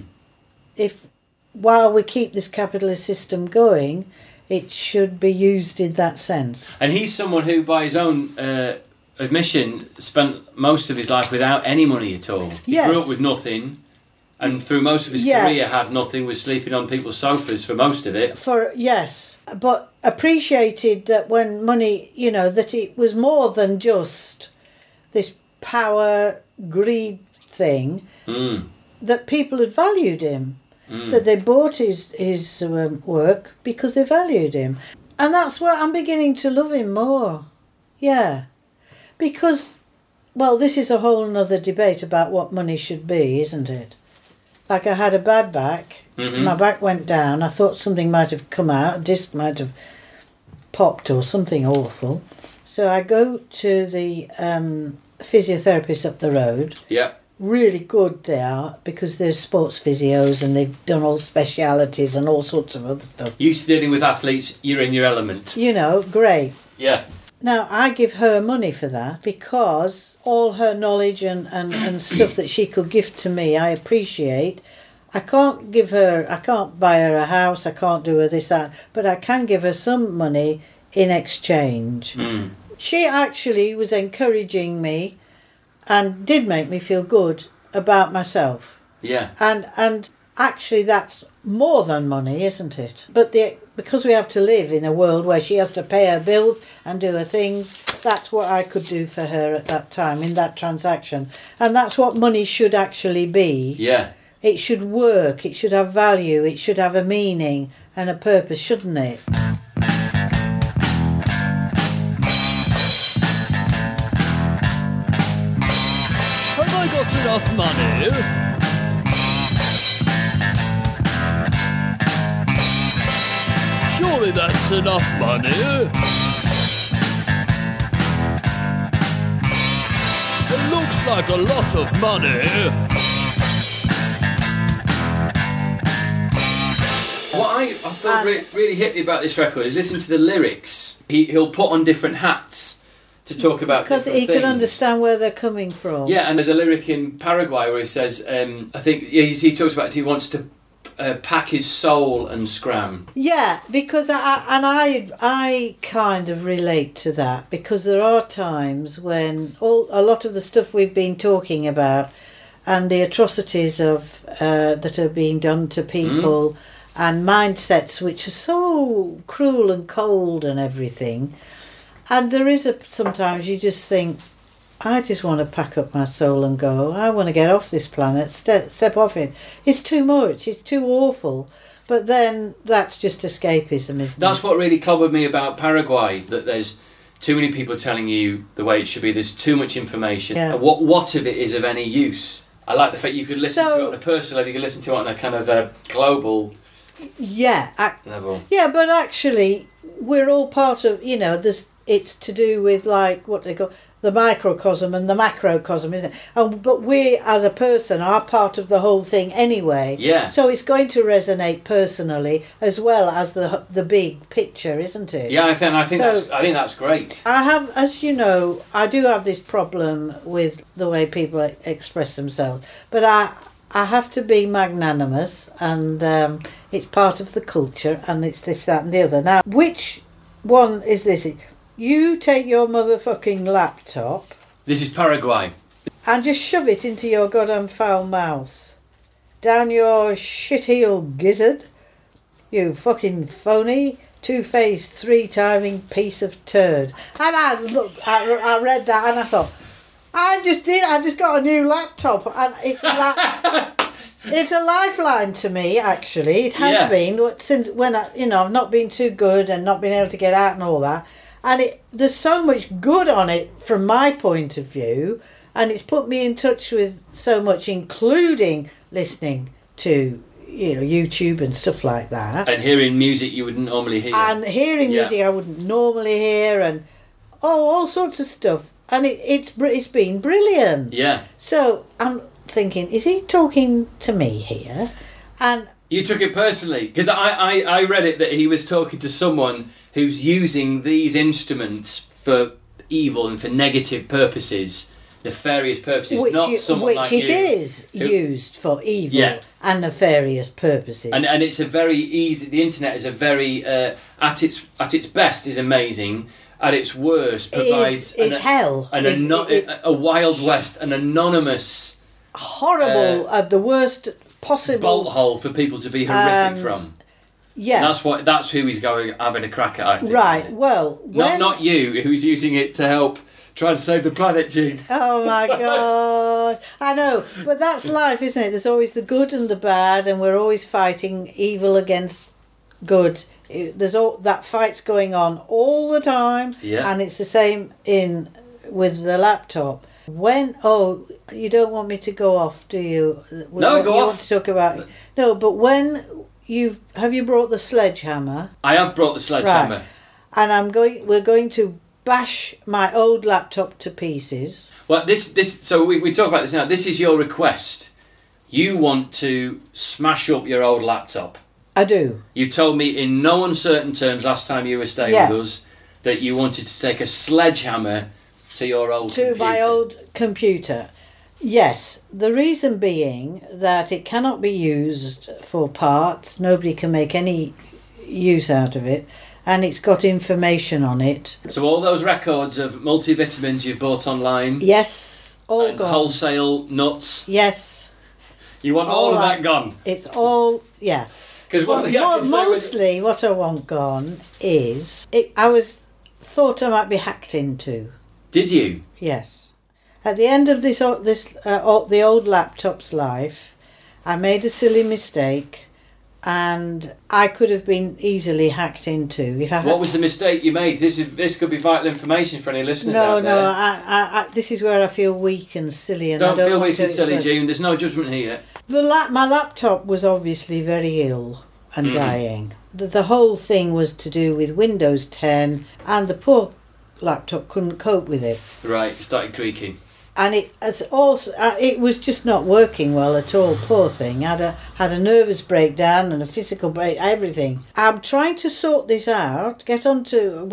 While we keep this capitalist system going, it should be used in that sense. And he's someone who, by his own admission, spent most of his life without any money at all. He grew up with nothing, and through most of his career had nothing, was sleeping on people's sofas for most of it. But appreciated that when money, that it was more than just this power, greed thing, that people had valued him. That they bought his work because they valued him. And that's where I'm beginning to love him more. Yeah. Because, well, this is a whole nother debate about what money should be, isn't it? Like I had a bad back. My back went down. I thought something might have come out. A disc might have popped or something awful. So I go to the physiotherapist up the road. Yeah. Really good they are, because they're sports physios and they've done all specialities and all sorts of other stuff. Used to dealing with athletes, you're in your element. Great. Yeah. Now, I give her money for that because all her knowledge and stuff that she could give to me, I appreciate. I can't buy her a house, I can't do her this, that, but I can give her some money in exchange. She actually was encouraging me and did make me feel good about myself. Yeah. And actually that's more than money, isn't it? But because we have to live in a world where she has to pay her bills and do her things, that's what I could do for her at that time in that transaction. And that's what money should actually be. Yeah. It should work, it should have value, it should have a meaning and a purpose, shouldn't it? Enough money. Surely that's enough money. It looks like a lot of money. What I thought really hit me about this record is listen to the lyrics. He'll put on different hats to talk about because he can understand where they're coming from. Yeah, and there's a lyric in Paraguay where he says, I think he talks about he wants to pack his soul and scram. Yeah, because I kind of relate to that, because there are times when a lot of the stuff we've been talking about and the atrocities of that are being done to people and mindsets which are so cruel and cold and everything. And there is sometimes you just think, I just want to pack up my soul and go. I want to get off this planet, step off it. It's too much. It's too awful. But then that's just escapism, isn't That's it? what really clobbered me about Paraguay, that there's too many people telling you the way it should be. There's too much information. Yeah. And what of it is of any use? I like the fact you could listen So- to it on a personal level, you could listen to it on a kind of a global Yeah. level. Yeah, but actually, we're all part of, it's to do with, like, what they call the microcosm and the macrocosm, isn't it? But we, as a person, are part of the whole thing anyway. Yeah. So it's going to resonate personally as well as the big picture, isn't it? Yeah, I think So- that's great. I have, as you know, I do have this problem with the way people express themselves. But I have to be magnanimous, and it's part of the culture, and it's this, that and the other. Now, which one is this? You take your motherfucking laptop This is Paraguay. and just shove it into your goddamn foul mouth. Down your shit-heel gizzard. You fucking phony, two-faced, three-timing piece of turd. And I read that and I thought, I just got a new laptop, and it's it's a lifeline to me, actually. It has been since when I've not been too good and not been able to get out and all that. And there's so much good on it from my point of view, and it's put me in touch with so much, including listening to YouTube and stuff like that, And hearing music you wouldn't normally hear. and hearing Yeah. music I wouldn't normally hear, and all sorts of stuff. And it's been brilliant. Yeah. So I'm thinking, is he talking to me here? And You took it personally, because I read it that he was talking to someone who's using these instruments for evil and for negative purposes, nefarious purposes, not someone like it you. is used for evil Yeah. and nefarious purposes. And it's a very easy. The internet is a very at its best is amazing. At its worst provides is hell. a Wild West, an anonymous horrible of the worst possible bolt hole for people to be horrific from. Yeah. And that's who he's having a crack at, I think. Right. Well, Not you, who's using it to help try and save the planet, Gene. Oh my God! I know, but that's life, isn't it? There's always the good and the bad, and we're always fighting evil against good. There's all that fight's going on all the time, Yeah. and it's the same with the laptop. You don't want me to go off, do you? No, go you off. want to talk about no, but when have you brought the sledgehammer? I have brought the sledgehammer. Right. And we're going to bash my old laptop to pieces. Well, so we talk about this now. This is your request. You want to smash up your old laptop. I do. You told me in no uncertain terms last time you were staying Yeah. with us that you wanted to take a sledgehammer to your old computer. My old computer. Yes, the reason being that it cannot be used for parts. Nobody can make any use out of it. And it's got information on it. So all those records of multivitamins you've bought online, Yes, all and gone. wholesale nuts, Yes, you want all of that gone. it's all, yeah. Because Mostly what I want gone is, thought I might be hacked into. Did you? Yes. At the end of the old laptop's life, I made a silly mistake, and I could have been easily hacked into if I had. What was the mistake you made? This could be vital information for any listeners out there. No. I this is where I feel weak and silly, and Don't I don't feel want weak to and silly, express- June. There's no judgment here. My laptop was obviously very ill and dying. The whole thing was to do with Windows 10, and the poor laptop couldn't cope with it. Right, it started creaking. And it was just not working well at all. Poor thing. Had a nervous breakdown and a physical break. Everything. I'm trying to sort this out. Get onto a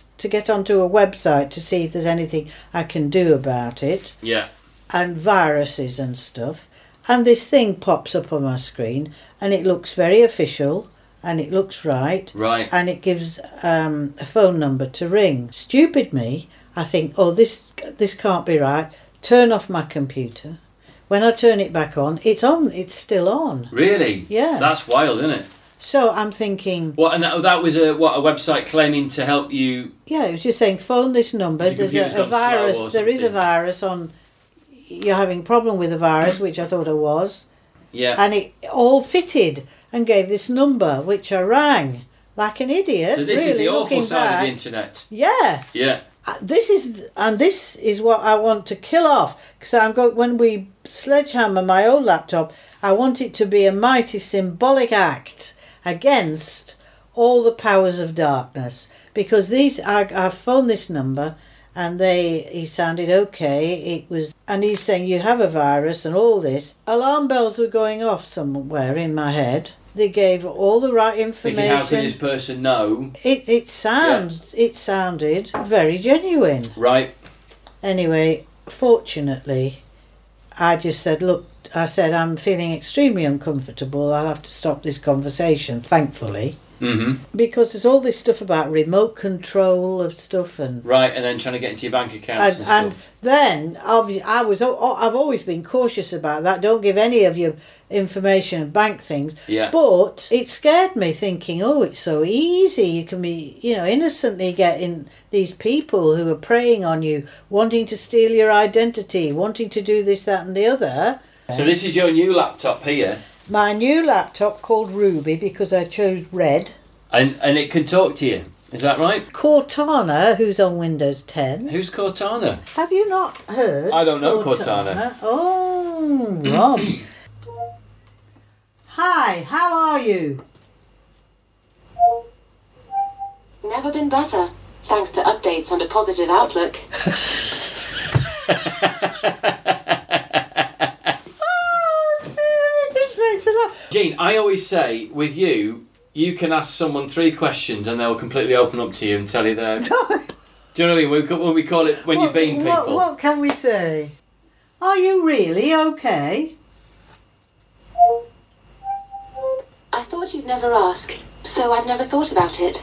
website to see if there's anything I can do about it. Yeah. And viruses and stuff. And this thing pops up on my screen, and it looks very official, and it looks right. Right. And it gives a phone number to ring. Stupid me. I think, this can't be right. Turn off my computer. When I turn it back on, it's on. It's still on. Really? Yeah. That's wild, isn't it? So I'm thinking, What? And that was a website claiming to help you. yeah, it was just saying phone this number. Your There's computer's a gone slow virus. or There is a something. virus on. You're having a problem with a virus, which I thought I was, Yeah. and it all fitted and gave this number, which I rang like an idiot. So this really is the awful looking side of back. the internet. Yeah. Yeah. This is what I want to kill off, because when we sledgehammer my old laptop, I want it to be a mighty symbolic act against all the powers of darkness, because I phoned this number and he sounded okay. And he's saying you have a virus and all this. Alarm bells were going off somewhere in my head. They gave all the right information. Thinking, how can this person know? It sounded very genuine. Right. Anyway, fortunately, I just said, look, I'm feeling extremely uncomfortable. I'll have to stop this conversation, thankfully. Mm-hmm. Because there's all this stuff about remote control of stuff and... Right, and then trying to get into your bank accounts and And stuff. then, obviously, I've always been cautious about that. Don't give any of your information and bank things. Yeah. But it scared me, thinking, oh, it's so easy. You can be, innocently getting these people who are preying on you, wanting to steal your identity, wanting to do this, that and the other. So this is your new laptop here, My new laptop called Ruby because I chose red. and it can talk to you. Is that right? Cortana, who's on Windows 10. Who's Cortana? Have you not heard? I don't know Cortana. Oh, Rob. Hi, how are you? Never been better, thanks to updates and a positive outlook. This makes a lot. Gene, I always say, with you, you can ask someone 3 questions and they'll completely open up to you and tell you their... Do you know what I mean? When we call it, when you're being people. What can we say? Are you really okay? I thought you'd never ask, so I've never thought about it.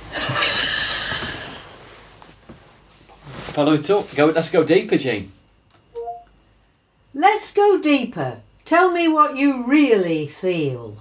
Follow it up. Let's go deeper, Gene. Let's go deeper. Tell me what you really feel.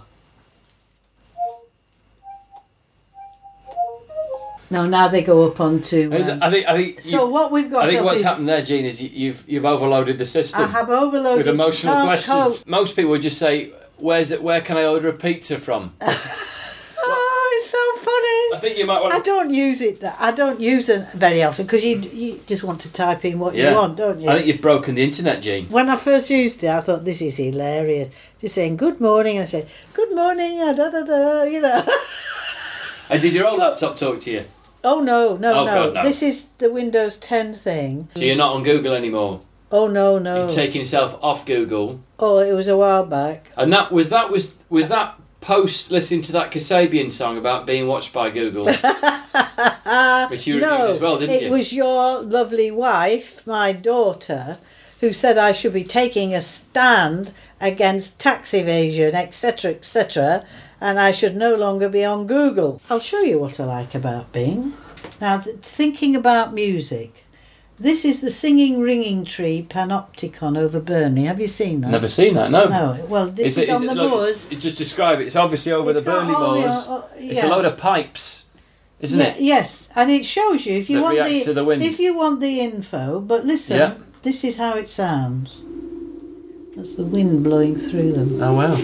No, now they go up onto... I think. so what we've got I think up what's is... happened there, Gene, is you've overloaded the system. I have overloaded... with emotional Can't questions. cope. Most people would just say, "Where can I order a pizza from?" Oh, it's so funny. I think you might want. I don't use it. I don't use it very often because you just want to type in what you want, don't you? I think you've broken the internet, Gene. When I first used it, I thought this is hilarious. Just saying good morning and say good morning, da da da, And did your old laptop talk to you? Oh no. God, no. This is the Windows 10 thing. So you're not on Google anymore. Oh no. You've taken yourself off Google. Oh, it was a while back. And that was that post listening to that Kasabian song about being watched by Google, which you reviewed as well, didn't you? It was your lovely wife, my daughter, who said I should be taking a stand against tax evasion, etc., and I should no longer be on Google. I'll show you what I like about Bing. Now, thinking about music. This is the Singing Ringing Tree Panopticon over Burnley. Have you seen that? Never seen that, no. No. Well, this is on the moors. Just describe it. It's obviously over the It's got Burnley all the- moors. It's a load of pipes, isn't it? Yes, and it shows you if you That want reacts to the wind. if you want the info. But listen, Yeah. this is how it sounds. That's the wind blowing through them. Oh wow,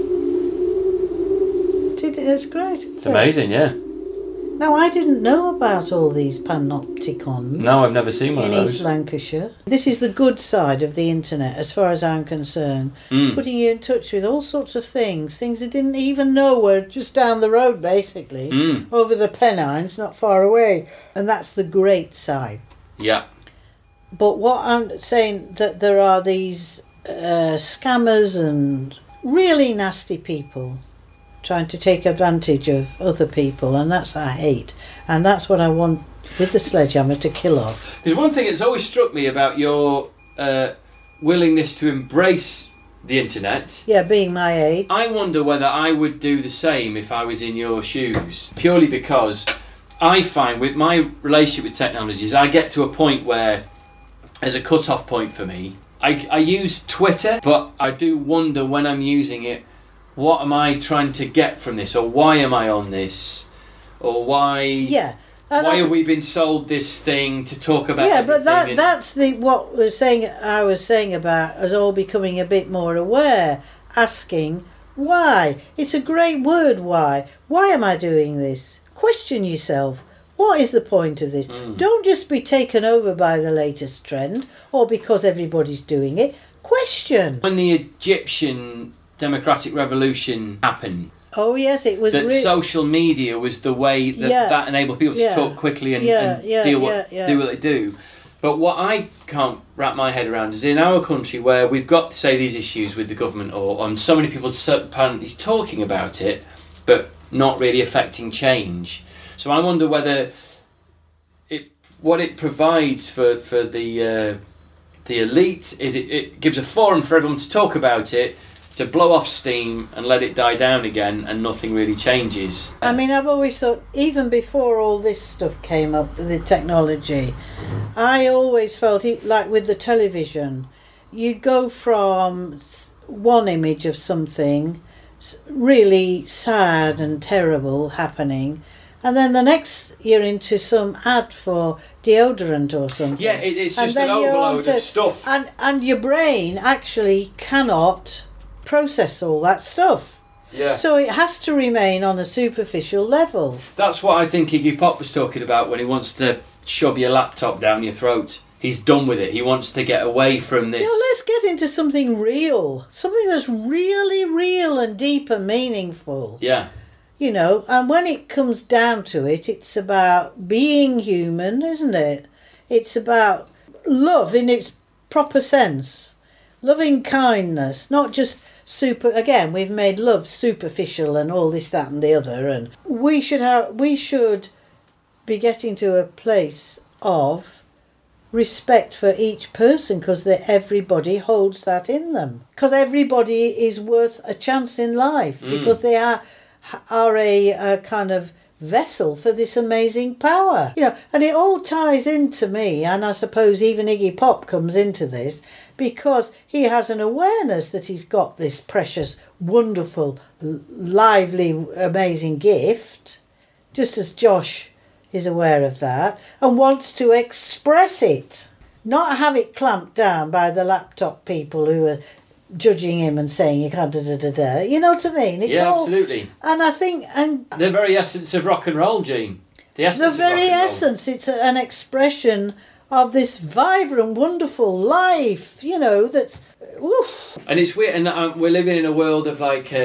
That's great. it's amazing, yeah. Now, I didn't know about all these panopticons. No, I've never seen one in of those. East Lancashire. This is the good side of the internet, as far as I'm concerned. Putting you in touch with all sorts of things I didn't even know were just down the road, basically, over the Pennines, not far away. And that's the great side. Yeah. But what I'm saying, that there are these scammers and really nasty people trying to take advantage of other people, and that's what I hate, and that's what I want with the sledgehammer to kill off. Because one thing that's always struck me about your willingness to embrace the internet, Yeah, being my age. I wonder whether I would do the same if I was in your shoes. Purely because I find with my relationship with technologies, I get to a point where there's a cut-off point for me. I use Twitter, but I do wonder when I'm using it what am I trying to get from this, or why am I on this, or why? Yeah. And why have we been sold this thing to talk about? Yeah, but everything that's what I was saying about us all becoming a bit more aware, asking why. It's a great word, why. Why am I doing this? Question yourself. What is the point of this? Don't just be taken over by the latest trend or because everybody's doing it. Question. When the Egyptian Democratic Revolution happened, Oh yes, it was. That social media was the way that enabled people to talk quickly and do what they do. But what I can't wrap my head around is in our country where we've got, say, these issues with the government or so many people apparently talking about it, but not really affecting change. So I wonder whether what it provides for the elite is it gives a forum for everyone to talk about it, to blow off steam and let it die down again, and nothing really changes. I mean, I've always thought, even before all this stuff came up, the technology, I always felt like with the television, you go from one image of something really sad and terrible happening, and then the next you're into some ad for deodorant or something. Yeah, it's just an overload of stuff. And your brain actually cannot process all that stuff. Yeah. So it has to remain on a superficial level. That's what I think Iggy Pop was talking about when he wants to shove your laptop down your throat. He's done with it. He wants to get away from this. Let's get into something real. Something that's really real and deep and meaningful. Yeah. And when it comes down to it, it's about being human, isn't it? It's about love in its proper sense. Loving kindness, not just again, we've made love superficial and all this, that and the other, and we should be getting to a place of respect for each person, because everybody holds that in them, because everybody is worth a chance in life, because they are a kind of vessel for this amazing power. And it all ties into me, and I suppose even Iggy Pop comes into this, because he has an awareness that he's got this precious, wonderful, lively, amazing gift, just as Josh is aware of that, and wants to express it, not have it clamped down by the laptop people who are judging him and saying you can't da-da-da-da. You know what I mean? It's absolutely. And I think... the very essence of rock and roll, Gene. The very essence. It's an expression of this vibrant, wonderful life, that's... Oof. And it's weird, and we're living in a world of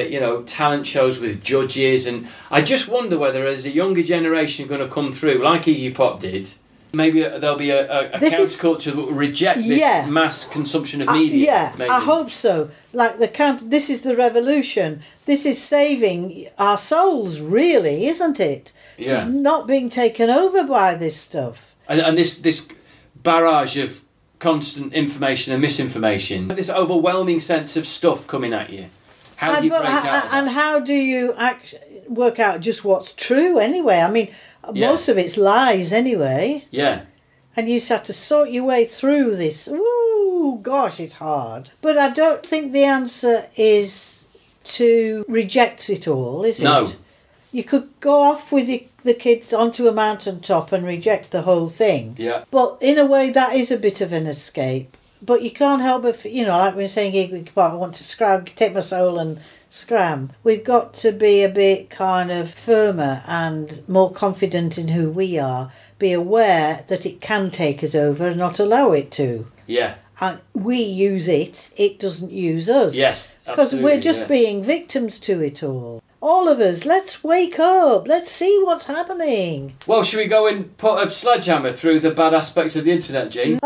talent shows with judges, and I just wonder whether there's a younger generation going to come through, like Iggy Pop did. Maybe there'll be a counterculture that will reject this mass consumption of media. Maybe. I hope so. Like this is the revolution. This is saving our souls, really, isn't it? Yeah. Not being taken over by this stuff. And this barrage of constant information and misinformation. This overwhelming sense of stuff coming at you. How do you break out? And how do you work out just what's true anyway? I mean... Most of it's lies anyway. Yeah. And you just have to sort your way through this. Ooh, gosh, it's hard. But I don't think the answer is to reject it all, is it? No. You could go off with the kids onto a mountaintop and reject the whole thing. Yeah. But in a way, that is a bit of an escape. But you can't help but, like we're saying, I want to take my soul and... scram. We've got to be a bit kind of firmer and more confident in who we are. Be aware that it can take us over and not allow it to. Yeah. And we use it, it doesn't use us. Yes, because we're just being victims to it all. All of us, let's wake up. Let's see what's happening. Well, should we go and put a sledgehammer through the bad aspects of the internet, Gene?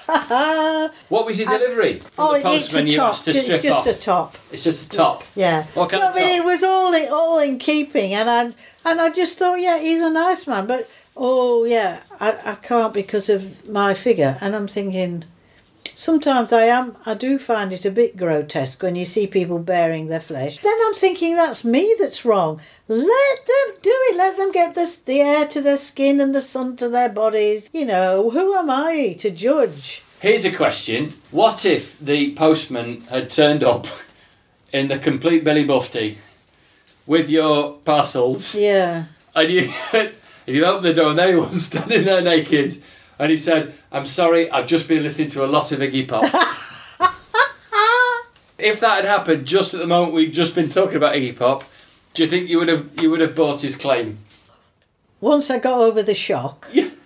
What was your delivery from the postman you asked to strip off? It's just a top. It's just a top? Yeah. What kind of top? It was all in keeping, and I just thought, he's a nice man, but, I can't because of my figure. And I'm thinking... Sometimes I do find it a bit grotesque when you see people bearing their flesh. Then I'm thinking that's me that's wrong. Let them do it. Let them get the air to their skin and the sun to their bodies. Who am I to judge? Here's a question. What if the postman had turned up in the complete Billy Buffy with your parcels. Yeah. And you open the door and there he was standing there naked. And he said, "I'm sorry, I've just been listening to a lot of Iggy Pop." If that had happened just at the moment we'd just been talking about Iggy Pop, do you think you would have bought his claim? Once I got over the shock,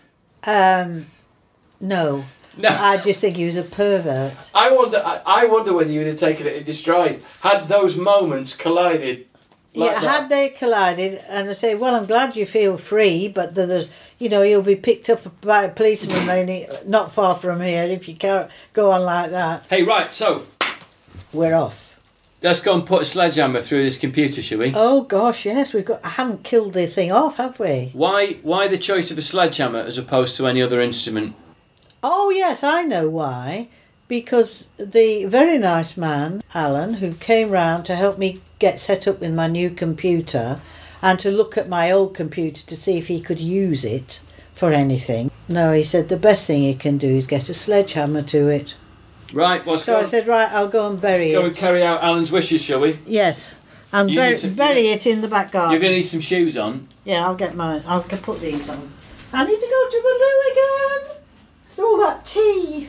no. I just think he was a pervert. I wonder whether you would have taken it in your stride. Had those moments collided? Had they collided, and I say, well, I'm glad you feel free, but there's, you'll be picked up by a policeman not far from here if you can't go on like that. Hey, right, so we're off. Let's go and put a sledgehammer through this computer, shall we? Oh gosh, yes, I haven't killed the thing off, have we? Why the choice of a sledgehammer as opposed to any other instrument? Oh yes, I know why. Because the very nice man, Alan, who came round to help me get set up with my new computer and to look at my old computer to see if he could use it for anything. No, he said the best thing he can do is get a sledgehammer to it. Right, so I said, right, I'll go and bury it. Go and carry out Alan's wishes, shall we? Yes, and bury it in the back garden. You're going to need some shoes on. Yeah, I'll get mine. I'll put these on. I need to go to the loo again. It's all that tea.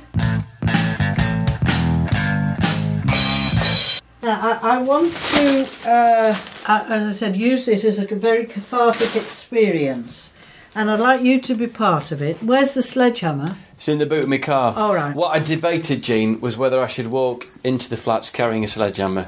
Now, I want to, as I said, use this as a very cathartic experience. And I'd like you to be part of it. Where's the sledgehammer? It's in the boot of my car. All right. What I debated, Jean, was whether I should walk into the flats carrying a sledgehammer.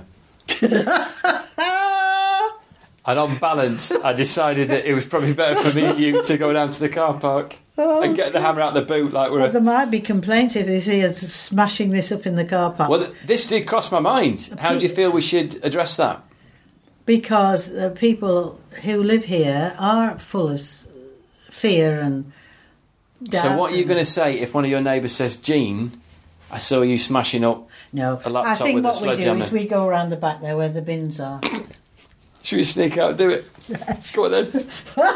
And on balance, I decided that it was probably better for me and you to go down to the car park and get the hammer out the boot like we're... Well, there might be complaints if they see us smashing this up in the car park. Well, this did cross my mind. How do you feel we should address that? Because the people who live here are full of fear and doubt. So what are you going to say if one of your neighbours says, "Jean, I saw you smashing up a laptop with a sledgehammer"? I think what we do is we go around the back there where the bins are. Should we sneak out and do it? Yes. Go on then.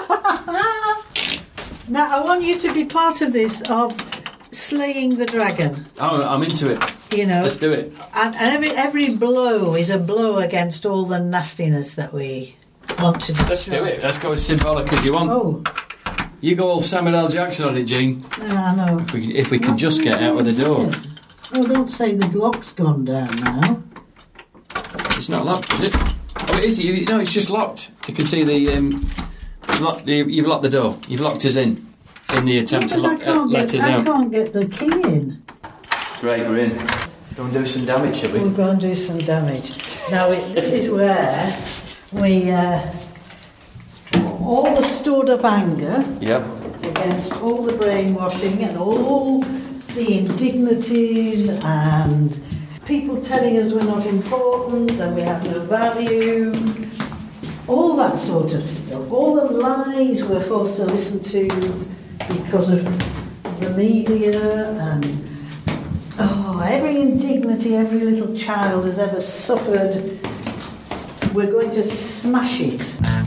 Now, I want you to be part of this, of slaying the dragon. Oh, I'm into it. Let's do it. And every blow is a blow against all the nastiness that we want to destroy. Let's do it. Let's go as symbolic as you want. Oh. You go all Samuel L. Jackson on it, Jean. Yeah, I know. If we can just get out of the door. Well, don't say the lock's gone down now. It's not locked, is it? Oh, it is. No, it's just locked. You can see you've locked the door. You've locked us in the attempt to let us out. I can't get the key in. Great, we're in. Go and do some damage, shall we? We'll go and do some damage. Now, this is where we... all the stored up anger against all the brainwashing and all the indignities and people telling us we're not important, that we have no value, all that sort of stuff, all the lies we're forced to listen to because of the media and every indignity every little child has ever suffered. We're going to smash it.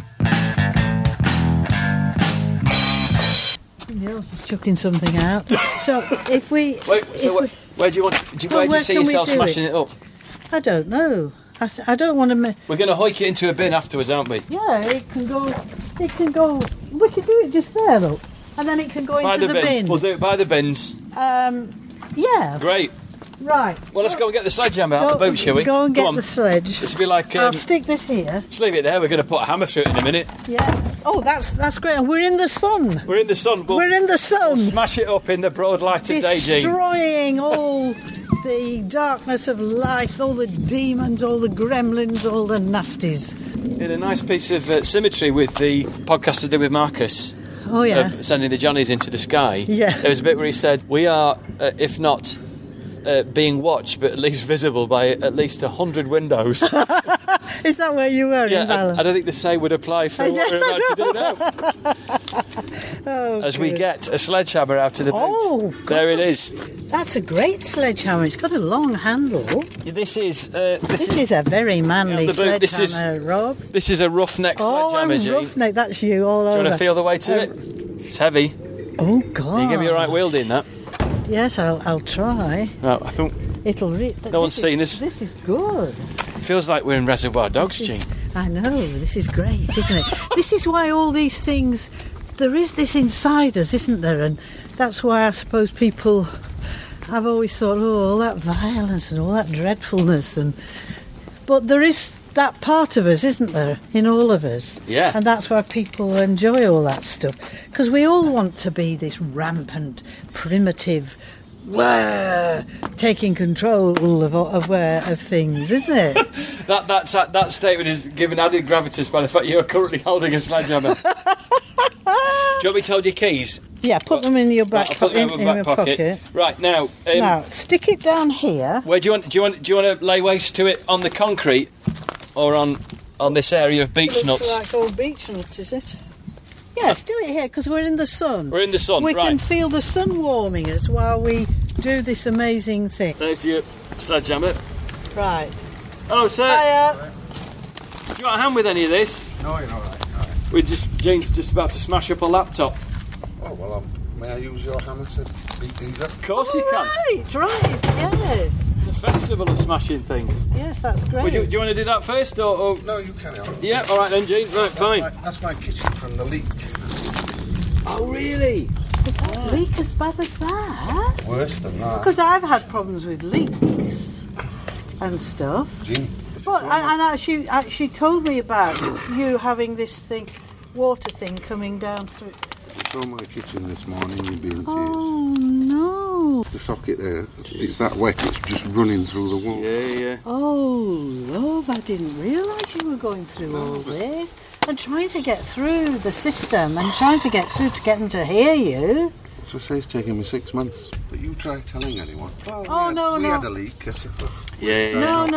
Somebody else is chucking something out. So if we... Where do you see yourself smashing it up? I don't know. I don't want to... We're going to hike it into a bin afterwards, aren't we? Yeah, it can go... We can do it just there, look. And then it can go into the bin. We'll do it by the bins. Yeah. Great. Right. Well, let's go and get the sledgehammer out of the boat, shall we? Go and get the sledge. This will be like... I'll stick this here. Just leave it there. We're going to put a hammer through it in a minute. Yeah. Oh, that's great. We're in the sun. We're in the sun. We're in the sun. We'll smash it up in the broad light of day, Jean. Destroying all the darkness of life, all the demons, all the gremlins, all the nasties. In a nice piece of symmetry with the podcast I did with Marcus. Oh, yeah. Of sending the Johnnies into the sky. Yeah. There was a bit where he said, we are, if not... being watched, but at least visible by at least 100 windows. Is that where you were in Valhalla? I don't think the same would apply for what we're about to do now. As we get a sledgehammer out of the boot. Oh, there it is. That's a great sledgehammer. It's got a long handle. This is a very manly sledgehammer, Rob. This is a roughneck sledgehammer, Jean. Roughneck, that's you all over. Do you want to feel the weight of it? It's heavy. Oh, God. Can you give me a right wielding that? Yes, I'll try. No, I think it'll. No one's seen us. This is good. Feels like we're in Reservoir Dogs, Jean. I know, this is great, isn't it? This is why all these things, there is this inside us, isn't there? And that's why I suppose people, I've always thought, all that violence and all that dreadfulness. But there is that part of us, isn't there, in all of us? Yeah. And that's why people enjoy all that stuff. Because we all want to be this rampant, primitive, taking control of things, isn't it? That statement is given added gravitas by the fact you're currently holding a sledgehammer. Do you want me to hold your keys? Yeah, put them in your back, I'll put them in my back pocket. Right, now... now, stick it down here. Where do you want to lay waste to it, on the concrete or on this area of beech nuts? Looks like old beech nuts, is it? Yes, do it here, because we're in the sun. We're in the sun, we right. can feel the sun warming us while we do this amazing thing. There's your sledgehammer. Right. Hello, sir. Hiya. Do you want a hand with any of this? No, you're all right. Jane's just about to smash up a laptop. Oh, well, may I use your hammer to beat these up? Of course you can. Right, yes. It's a festival of smashing things. Yes, that's great. Do you want to do that first, or...? No, you carry on. Yeah, all right then, Jean. Right, fine. That's my kitchen from the leak. Oh, really? Was that leak as bad as that? Worse than that. Because I've had problems with leaks and stuff. Jean. But and she told me about you having this water thing coming down through. You saw my kitchen this morning, you'd be in tears. Oh no! The socket there, it's that wet, it's just running through the wall. Yeah. Oh, love, I didn't realise you were going through all this. And trying to get through the system and trying to get through to get them to hear you. So say it's taken me 6 months. But you try telling anyone. We had a leak. Yeah.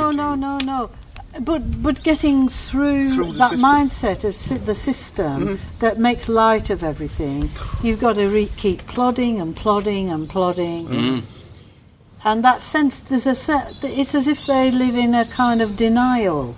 No. But getting through that system. mindset of the system that makes light of everything, you've got to keep plodding and plodding and plodding. Mm. And that sense, it's as if they live in a kind of denial.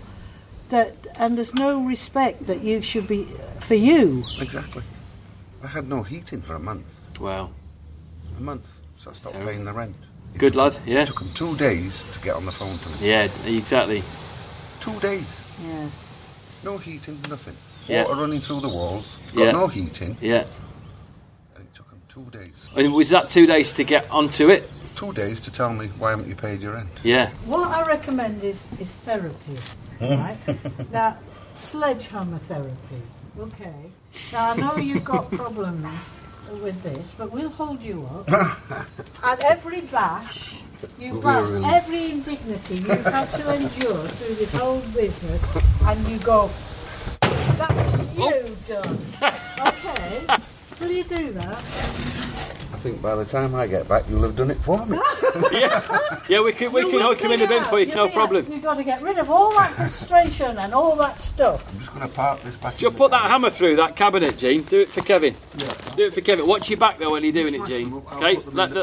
And there's no respect that you should be for you. Exactly. I had no heating for a month. Wow. A month. So I stopped paying the rent. Good lad, yeah. It took them 2 days to get on the phone to me. Yeah, exactly. 2 days. Yes. No heating, nothing. Yeah. Water running through the walls. Got no heating. Yeah. And it took them 2 days. And was that 2 days to get onto it? 2 days to tell me, why haven't you paid your rent? Yeah. What I recommend is therapy, right? Now, sledgehammer therapy, okay. Now, I know you've got problems with this, but we'll hold you up. At every bash, every indignity you've had to endure through this whole business, and you go, that's you done. Okay? Will you do that? I think by the time I get back, you'll have done it for me. Yeah, we can hook him in the bin for you, no problem. You've got to get rid of all that frustration and all that stuff. I'm just going to park this back. Just put that hammer through that cabinet, Jean. Do it for Kevin. Yeah. Do it for Kevin. Watch your back though when you're doing it, Jean. Okay?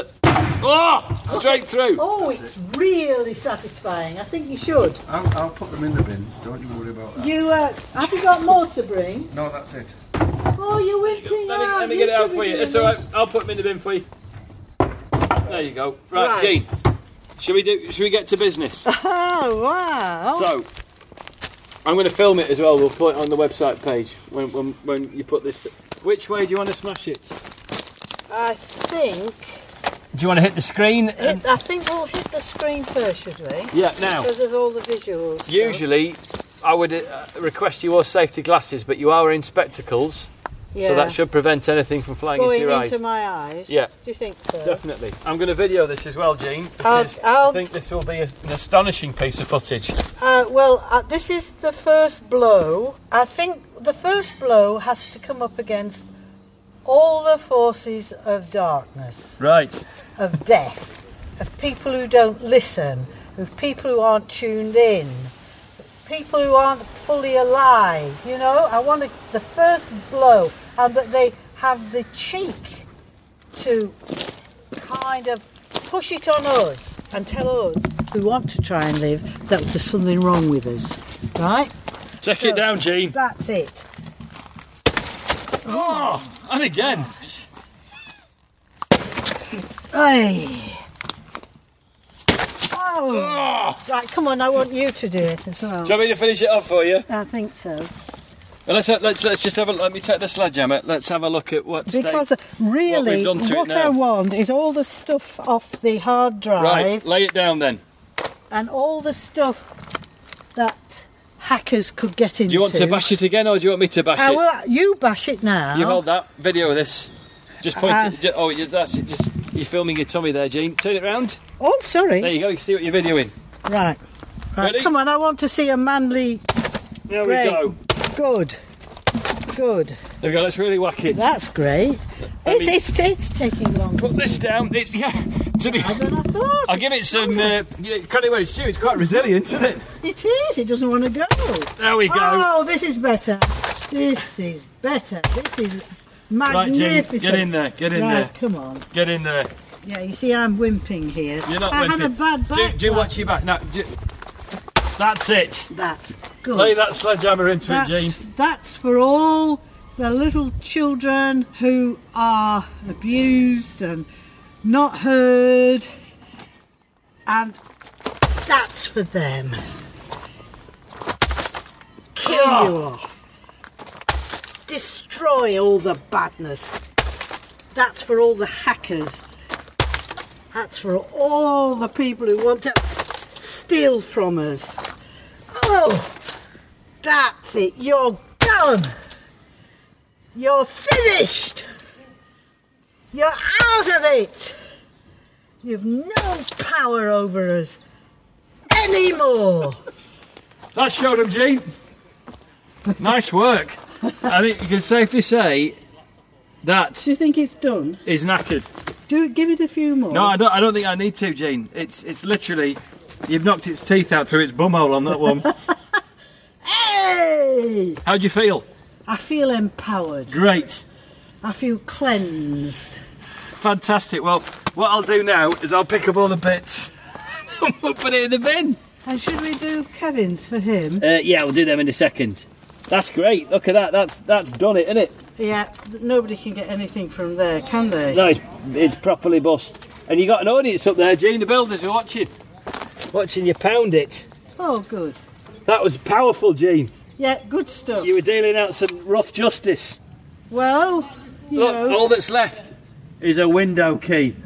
Straight through. Oh, it's really satisfying. I think you should. I'll put them in the bins. Don't you worry about that. You have you got more to bring? No, that's it. Oh, you're whipping out. Let me get it out for you. It's all right. I'll put them in the bin for you. There you go. Right. Jean. Should we get to business? Oh wow! So, I'm going to film it as well. We'll put it on the website page when you put this. Which way do you want to smash it? I think. Do you want to hit the screen? I think we'll hit the screen first, should we? Yeah. Now. Because of all the visuals. Usually, I would request you all safety glasses, but you are wearing spectacles. Yeah. So that should prevent anything from flying into your eyes. Going into my eyes? Yeah. Do you think so? Definitely. I'm going to video this as well, Jean, because I think this will be an astonishing piece of footage. This is the first blow. I think the first blow has to come up against all the forces of darkness. Right. Of death. Of people who don't listen. Of people who aren't tuned in. People who aren't fully alive, you know. I want the first blow, and that they have the cheek to kind of push it on us and tell us who want to try and live that there's something wrong with us, right? Take it down, Jean. That's it. Oh, and again. Hey. Oh! Right, come on, I want you to do it as well. Do you want me to finish it off for you? I think so. Well, let's just have a. Let me take the sledgehammer. Let's have a look at what Because what really, we've done to it what now. I want is all the stuff off the hard drive Right, lay it down then. and all the stuff that hackers could get into. Do you want to bash it again, or do you want me to bash it? Well, you bash it now. You hold that video of this. Just point it. Oh, that's it. Just you're filming your tummy there, Jean. Turn it round. Oh, sorry. There you go. You can see what you're videoing. Right. Ready? Come on, I want to see a manly. There Great. we go. Good. There we go. Let's really whack it. That's great. It's taking long. Put this down. It's To be, Than I thought. I'll give it some credit where it's due. It's quite resilient, isn't it? It is. It doesn't want to go. There we go. Oh, this is better. This is better. This is magnificent. Right, Jean, get in there. Get in right, there. Come on. Get in there. Yeah, you see, I'm wimping here. You're not I wimping. had a bad back. Do watch your back. Now, that's it. That's good. Lay that sledgehammer into it, Jean. That's for all the little children who are abused and not heard, and that's for them. Kill you off. Destroy all the badness. That's for all the hackers. That's for all the people who want to steal from us. Oh, that's it. You're done. You're finished. You're out of it. You've no power over us anymore. That showed him, Jean. Nice work. I think you can safely say that. Do you think it's done? Is knackered. Give it a few more. No, I don't think I need to, Jean. It's literally you've knocked its teeth out through its bumhole on that one. Hey! How'd you feel? I feel empowered. Great. I feel cleansed. Fantastic. Well, what I'll do now is I'll pick up all the bits and we'll put it in the bin. And should we do Kevin's for him? Yeah, we'll do them in a second. That's great. Look at that. That's done it, isn't it? Yeah, nobody can get anything from there, can they? No, it's properly bust. And you got an audience up there, Jean. The builders are watching you pound it. Oh, good. That was powerful, Jean. Yeah, good stuff. You were dealing out some rough justice. Well, you Look, know. all that's left is a window key.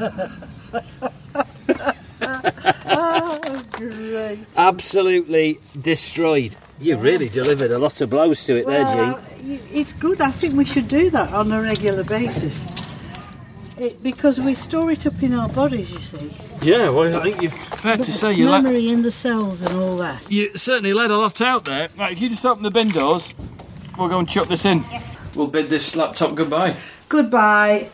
Oh, great. Absolutely destroyed. You really delivered a lot of blows to it there, Jean. It's good. I think we should do that on a regular basis. Because we store it up in our bodies, you see. Yeah, well, I think you're fair to say you memory in the cells and all that. You certainly let a lot out there. Right, if you just open the bin doors, we'll go and chuck this in. We'll bid this laptop goodbye. Goodbye.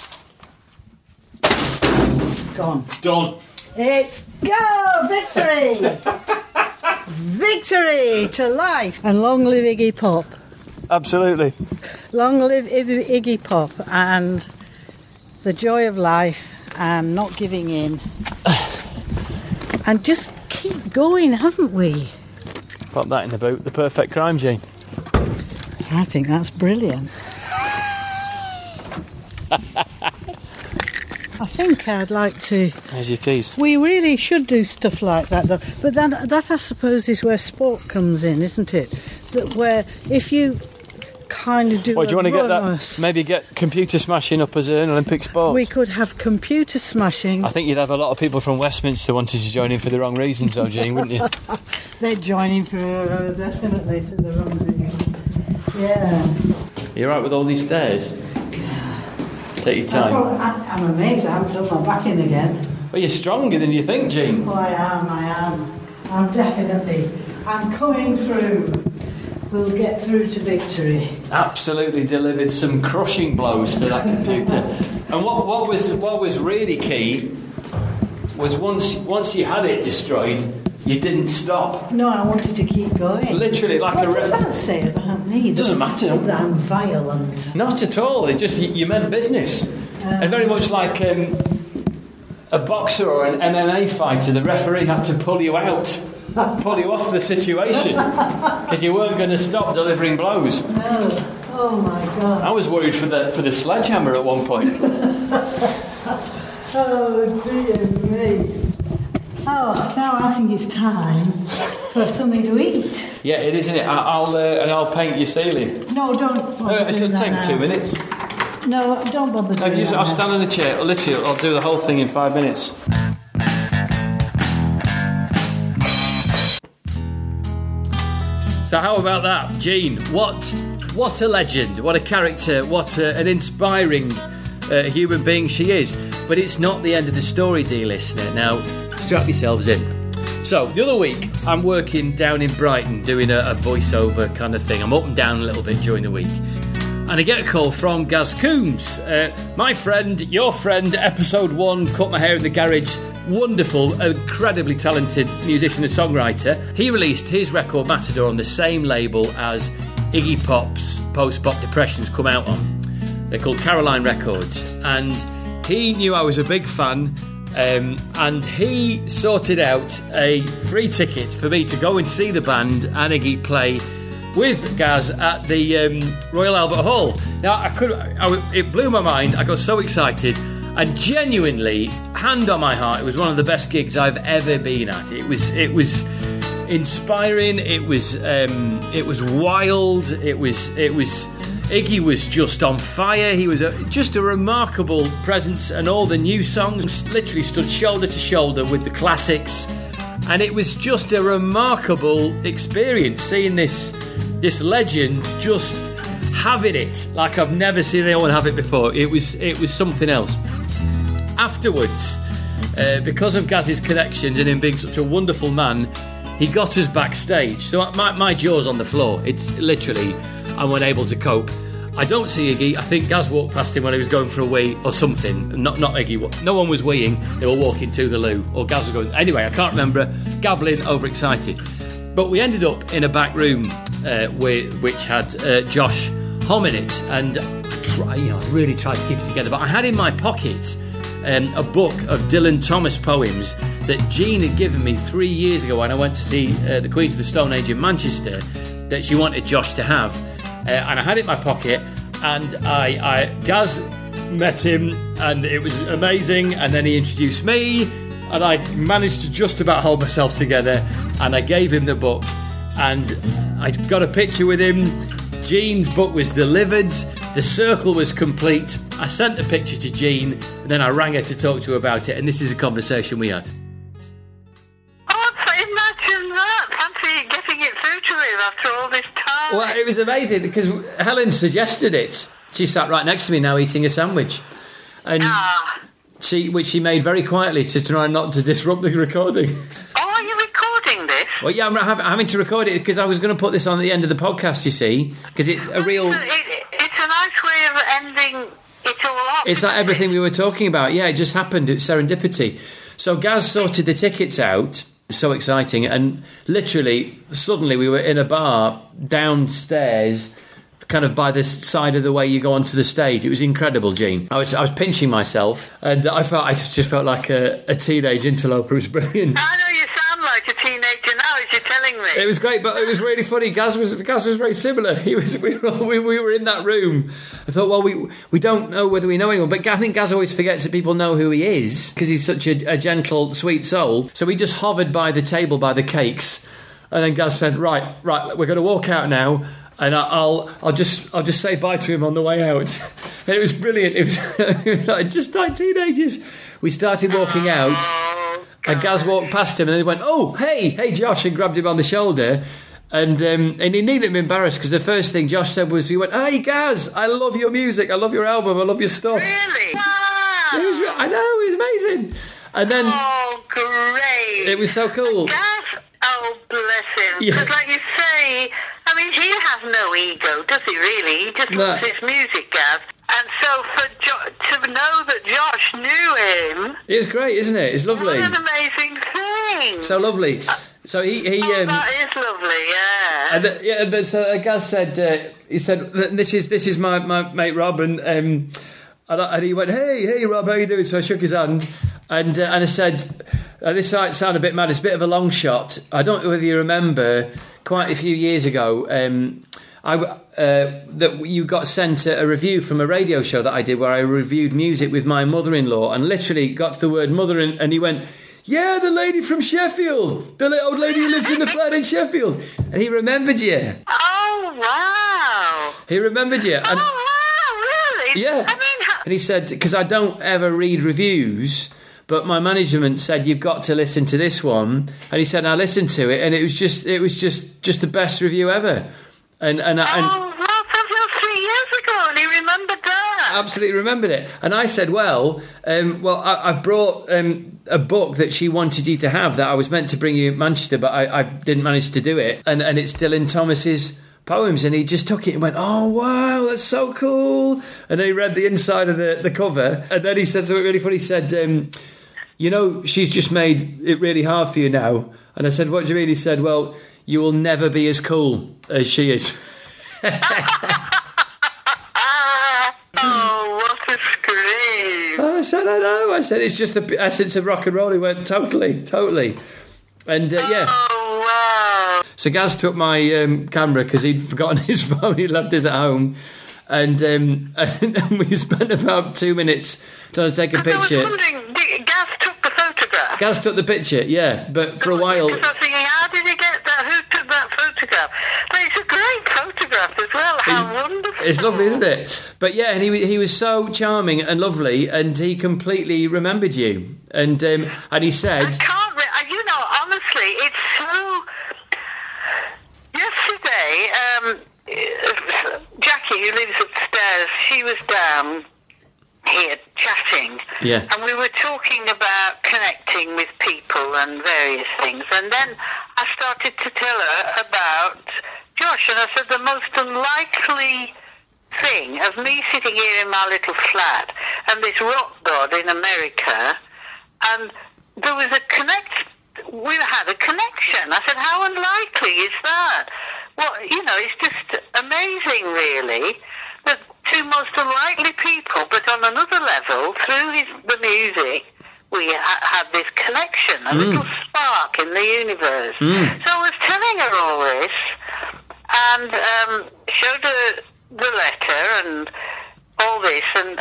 Gone. Done. It's go! Victory! Victory to life! And long live Iggy Pop. Absolutely. Long live Iggy Pop and the joy of life and not giving in. And just keep going, haven't we? Pop that in the boot. The perfect crime, Jean. I think that's brilliant. I think I'd like to... There's your keys. We really should do stuff like that, though. But then that, I suppose, is where sport comes in, isn't it? That where if you kind of do. Well, do you want to get that? Maybe get computer smashing up as an Olympic sport. We could have computer smashing. I think you'd have a lot of people from Westminster wanting to join in for the wrong reasons, though, Jean, wouldn't you? They'd join in for definitely for the wrong reason. Yeah. You're right with all these stairs. Take your time. I'm amazed I haven't done my back in again. Well, you're stronger than you think, Jean. Oh, I am. I'm definitely. I'm coming through. We'll get through to victory. Absolutely delivered some crushing blows to that computer. And what was really key was once you had it destroyed, you didn't stop. No, I wanted to keep going. Literally, like what does that say about me? It doesn't matter. That I'm violent. Not at all. It just you meant business. And very much like a boxer or an MMA fighter, the referee had to pull you out, pull you off the situation because you weren't going to stop delivering blows. No. Oh my God. I was worried for the sledgehammer at one point. Oh dear me. Oh, now I think it's time for something to eat. Yeah, it is, isn't it? I'll paint your ceiling. No, don't bother doing It'll that take me now. 2 minutes. No, don't bother doing that. I'll stand in a chair. Literally, I'll do the whole thing in 5 minutes. So how about that, Jean? What a legend! What a character! What an inspiring human being she is. But it's not the end of the story, dear listener. Now, strap yourselves in. So, the other week, I'm working down in Brighton doing a voiceover kind of thing. I'm up and down a little bit during the week. And I get a call from Gaz Coombs. My friend, your friend, episode 1, Cut My Hair in the Garage. Wonderful, incredibly talented musician and songwriter. He released his record Matador on the same label as Iggy Pop's Post-Pop Depression's come out on. They're called Caroline Records. And he knew I was a big fan. And he sorted out a free ticket for me to go and see the band and Iggy play with Gaz at the Royal Albert Hall. Now, it blew my mind. I got so excited. And genuinely, hand on my heart, it was one of the best gigs I've ever been at. It was inspiring. It was wild. Iggy was just on fire. He was just a remarkable presence, and all the new songs literally stood shoulder to shoulder with the classics. And it was just a remarkable experience seeing this legend just having it like I've never seen anyone have it before. It was something else. Afterwards, because of Gaz's connections and him being such a wonderful man, he got us backstage. So my jaw's on the floor. It's literally, I'm unable to cope. I don't see Iggy. I think Gaz walked past him when he was going for a wee or something. Not Iggy. No one was weeing. They were walking to the loo. Or Gaz was going... Anyway, I can't remember. Gabbling, overexcited. But we ended up in a back room which had Josh Homme in it. And I really tried to keep it together. But I had in my pocket a book of Dylan Thomas poems that Jean had given me 3 years ago when I went to see the Queens of the Stone Age in Manchester, that she wanted Josh to have. And I had it in my pocket, and Gaz met him, and it was amazing. And then he introduced me, and I managed to just about hold myself together, and I gave him the book, and I got a picture with him. Jean's book was delivered. The circle was complete. I sent the picture to Jean, and then I rang her to talk to her about it, and this is a conversation we had. Oh, imagine that! Fancy getting it through to him after all this time. Well, it was amazing because Helen suggested it. She sat right next to me now eating a sandwich, and which she made very quietly to try not to disrupt the recording. Oh, are you recording this? Well, yeah, I'm having to record it because I was going to put this on at the end of the podcast, you see, because it's a real... It's a nice way of ending it all up. It's like everything we were talking about. Yeah, it just happened. It's serendipity. So Gaz sorted the tickets out. So exciting. And literally, suddenly we were in a bar downstairs, kind of by the side of the way you go onto the stage. It was incredible, Jean. I was pinching myself, and I just felt like a teenage interloper. It was brilliant. I know you sound like a teenager now, as you're telling me. It was great, but it was really funny. Gaz was very similar. We were in that room. I thought, well, we don't know whether we know anyone, but I think Gaz always forgets that people know who he is because he's such a gentle, sweet soul. So we just hovered by the table by the cakes, and then Gaz said, "Right, we're going to walk out now." And I'll just say bye to him on the way out. And it was brilliant. It was just like teenagers. We started walking out, and Gaz walked past him, and then he went, "Oh, hey, Josh," and grabbed him on the shoulder. And he needn't be embarrassed because the first thing Josh said was, he went, "Hey, Gaz, I love your music, I love your album, I love your stuff." Really? Wow. I know, it was amazing. And then, oh, great! It was so cool. Gaz, oh, bless him. Because, like you say, I mean, he has no ego, does he? Really? He just loves his music, Gaz. And so to know that Josh knew him... It's great, isn't it? It's lovely. What an amazing thing. So lovely. So he that is lovely, yeah. But so Gaz said, he said, this is my mate Rob, and he went, hey Rob, how you doing? So I shook his hand, and I said, this might sound a bit mad, it's a bit of a long shot. I don't know whether you remember, quite a few years ago, that you got sent a review from a radio show that I did where I reviewed music with my mother-in-law, and literally got to the word mother, and he went, yeah, the lady from Sheffield, the old lady who lives in the flat in Sheffield. And he remembered you. Oh, wow. He remembered you. And, wow, really? Yeah. And he said, because I don't ever read reviews, but my management said, you've got to listen to this one. And he said, I listened to it, and it was just the best review ever. And that was 3 years ago, and he remembered that. Absolutely remembered it. And I said, I've brought a book that she wanted you to have that I was meant to bring you in Manchester, but I didn't manage to do it. And it's Dylan Thomas's poems, and he just took it and went, oh wow, that's so cool. And then he read the inside of the cover, and then he said something really funny. He said, she's just made it really hard for you now. And I said, what do you mean? He said, well, you will never be as cool as she is. Oh, what a scream. I said, I know. I said, it's just the essence of rock and roll. He went, totally. And Oh, wow. So Gaz took my camera because he'd forgotten his phone. He left his at home. And we spent about 2 minutes trying to take a picture. I was wondering, Gaz took the photograph? Gaz took the picture, yeah. But for a while... Because I was thinking, how did he get that? Who took that photograph? But it's a great photograph as well. How wonderful. It's lovely, isn't it? But yeah, and he was so charming and lovely, and he completely remembered you. And he said... honestly, it's so... Yesterday, Jackie, who lives upstairs, she was down here chatting. Yeah. And we were talking about connecting with people and various things. And then I started to tell her about Josh. And I said the most unlikely thing of me sitting here in my little flat and this rock god in America, and there was we had a connection. I said, how unlikely is that? Well, it's just amazing, really, that two most unlikely people, but on another level, through the music, we had this connection, a little spark in the universe. So I was telling her all this, and showed her the letter and all this, and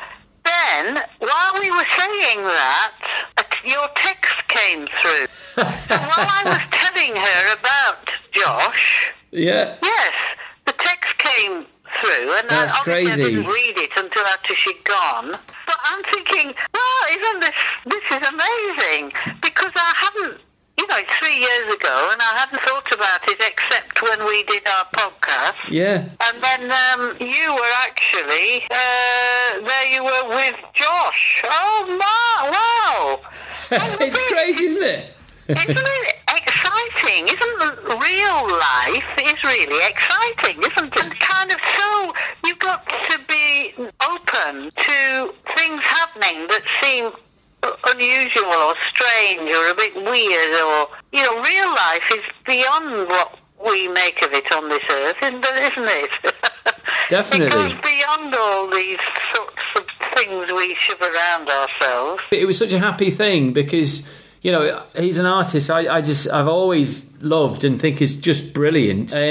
then, while we were saying that, your text came through. And while I was telling her about Josh... Yeah. Yes, the text came through, and that's crazy. I didn't read it until after she'd gone. But I'm thinking, isn't this is amazing? Because I hadn't, it's 3 years ago, and I hadn't thought about it except when we did our podcast. Yeah. And then you were actually, there you were with Josh. Oh, wow. It's crazy, isn't it? Isn't it exciting? Isn't real life is really exciting, isn't it? Kind of so you've got to be open to things happening that seem unusual or strange or a bit weird, or real life is beyond what we make of it on this earth, isn't it? Definitely. It goes beyond all these sorts of things we shove around ourselves. It was such a happy thing because he's an artist I've always loved and think is just brilliant. I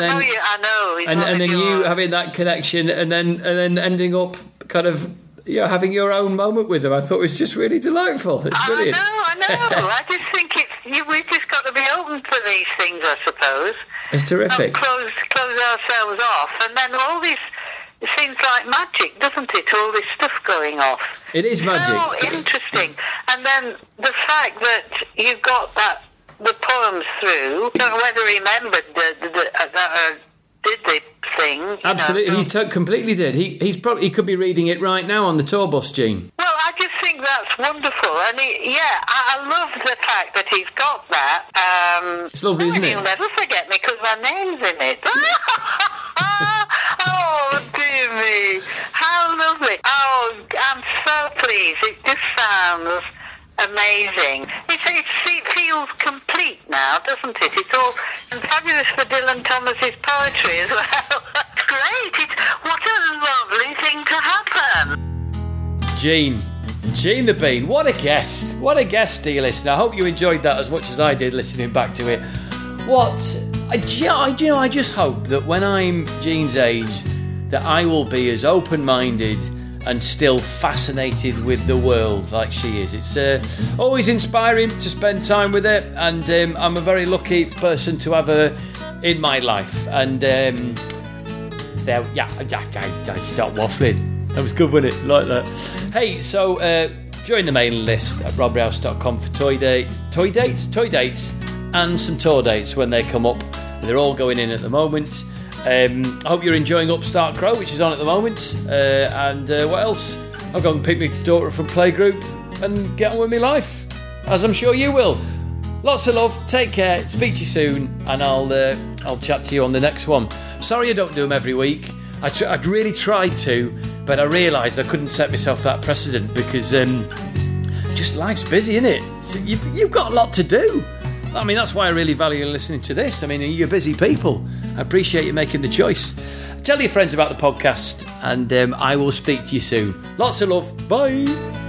know. And then you having that connection, and then ending up kind of having your own moment with him, I thought was just really delightful. It's brilliant. I know. I just think we've just got to be open for these things, I suppose. It's terrific. Close ourselves off, and then all this. It seems like magic, doesn't it? All this stuff going off. It is magic. So interesting. And then the fact that you got the poems through. I don't know whether he remembered that did the thing. Absolutely, he completely did. He could be reading it right now on the tour bus, Gene. Well, I just think that's wonderful, and I love the fact that he's got that. It's lovely, isn't it? He'll never forget me because my name's in it. Oh, dear me. How lovely. Oh, I'm so pleased. It just sounds amazing. It feels complete now, doesn't it? It's all fabulous for Dylan Thomas's poetry as well. That's great. What a lovely thing to happen. Gene the Bean, what a guest. What a guest, dear listener. I hope you enjoyed that as much as I did listening back to it. I just hope that when I'm Gene's age, that I will be as open-minded and still fascinated with the world like she is. It's always inspiring to spend time with her, and I'm a very lucky person to have her in my life. And I start waffling. That was good, wasn't it? Like that. Hey, so join the mailing list at robrouse.com for toy dates, and some tour dates when they come up. They're all going in at the moment. I hope you're enjoying Upstart Crow, which is on at the moment. And what else? I'll go and pick my daughter from playgroup and get on with my life, as I'm sure you will. Lots of love. Take care. Speak to you soon, and I'll chat to you on the next one. Sorry I don't do them every week. I'd really tried to, but I realised I couldn't set myself that precedent because just life's busy, isn't it? So you've got a lot to do. I mean, that's why I really value listening to this. I mean, you're busy people. I appreciate you making the choice. Tell your friends about the podcast, and I will speak to you soon. Lots of love. Bye.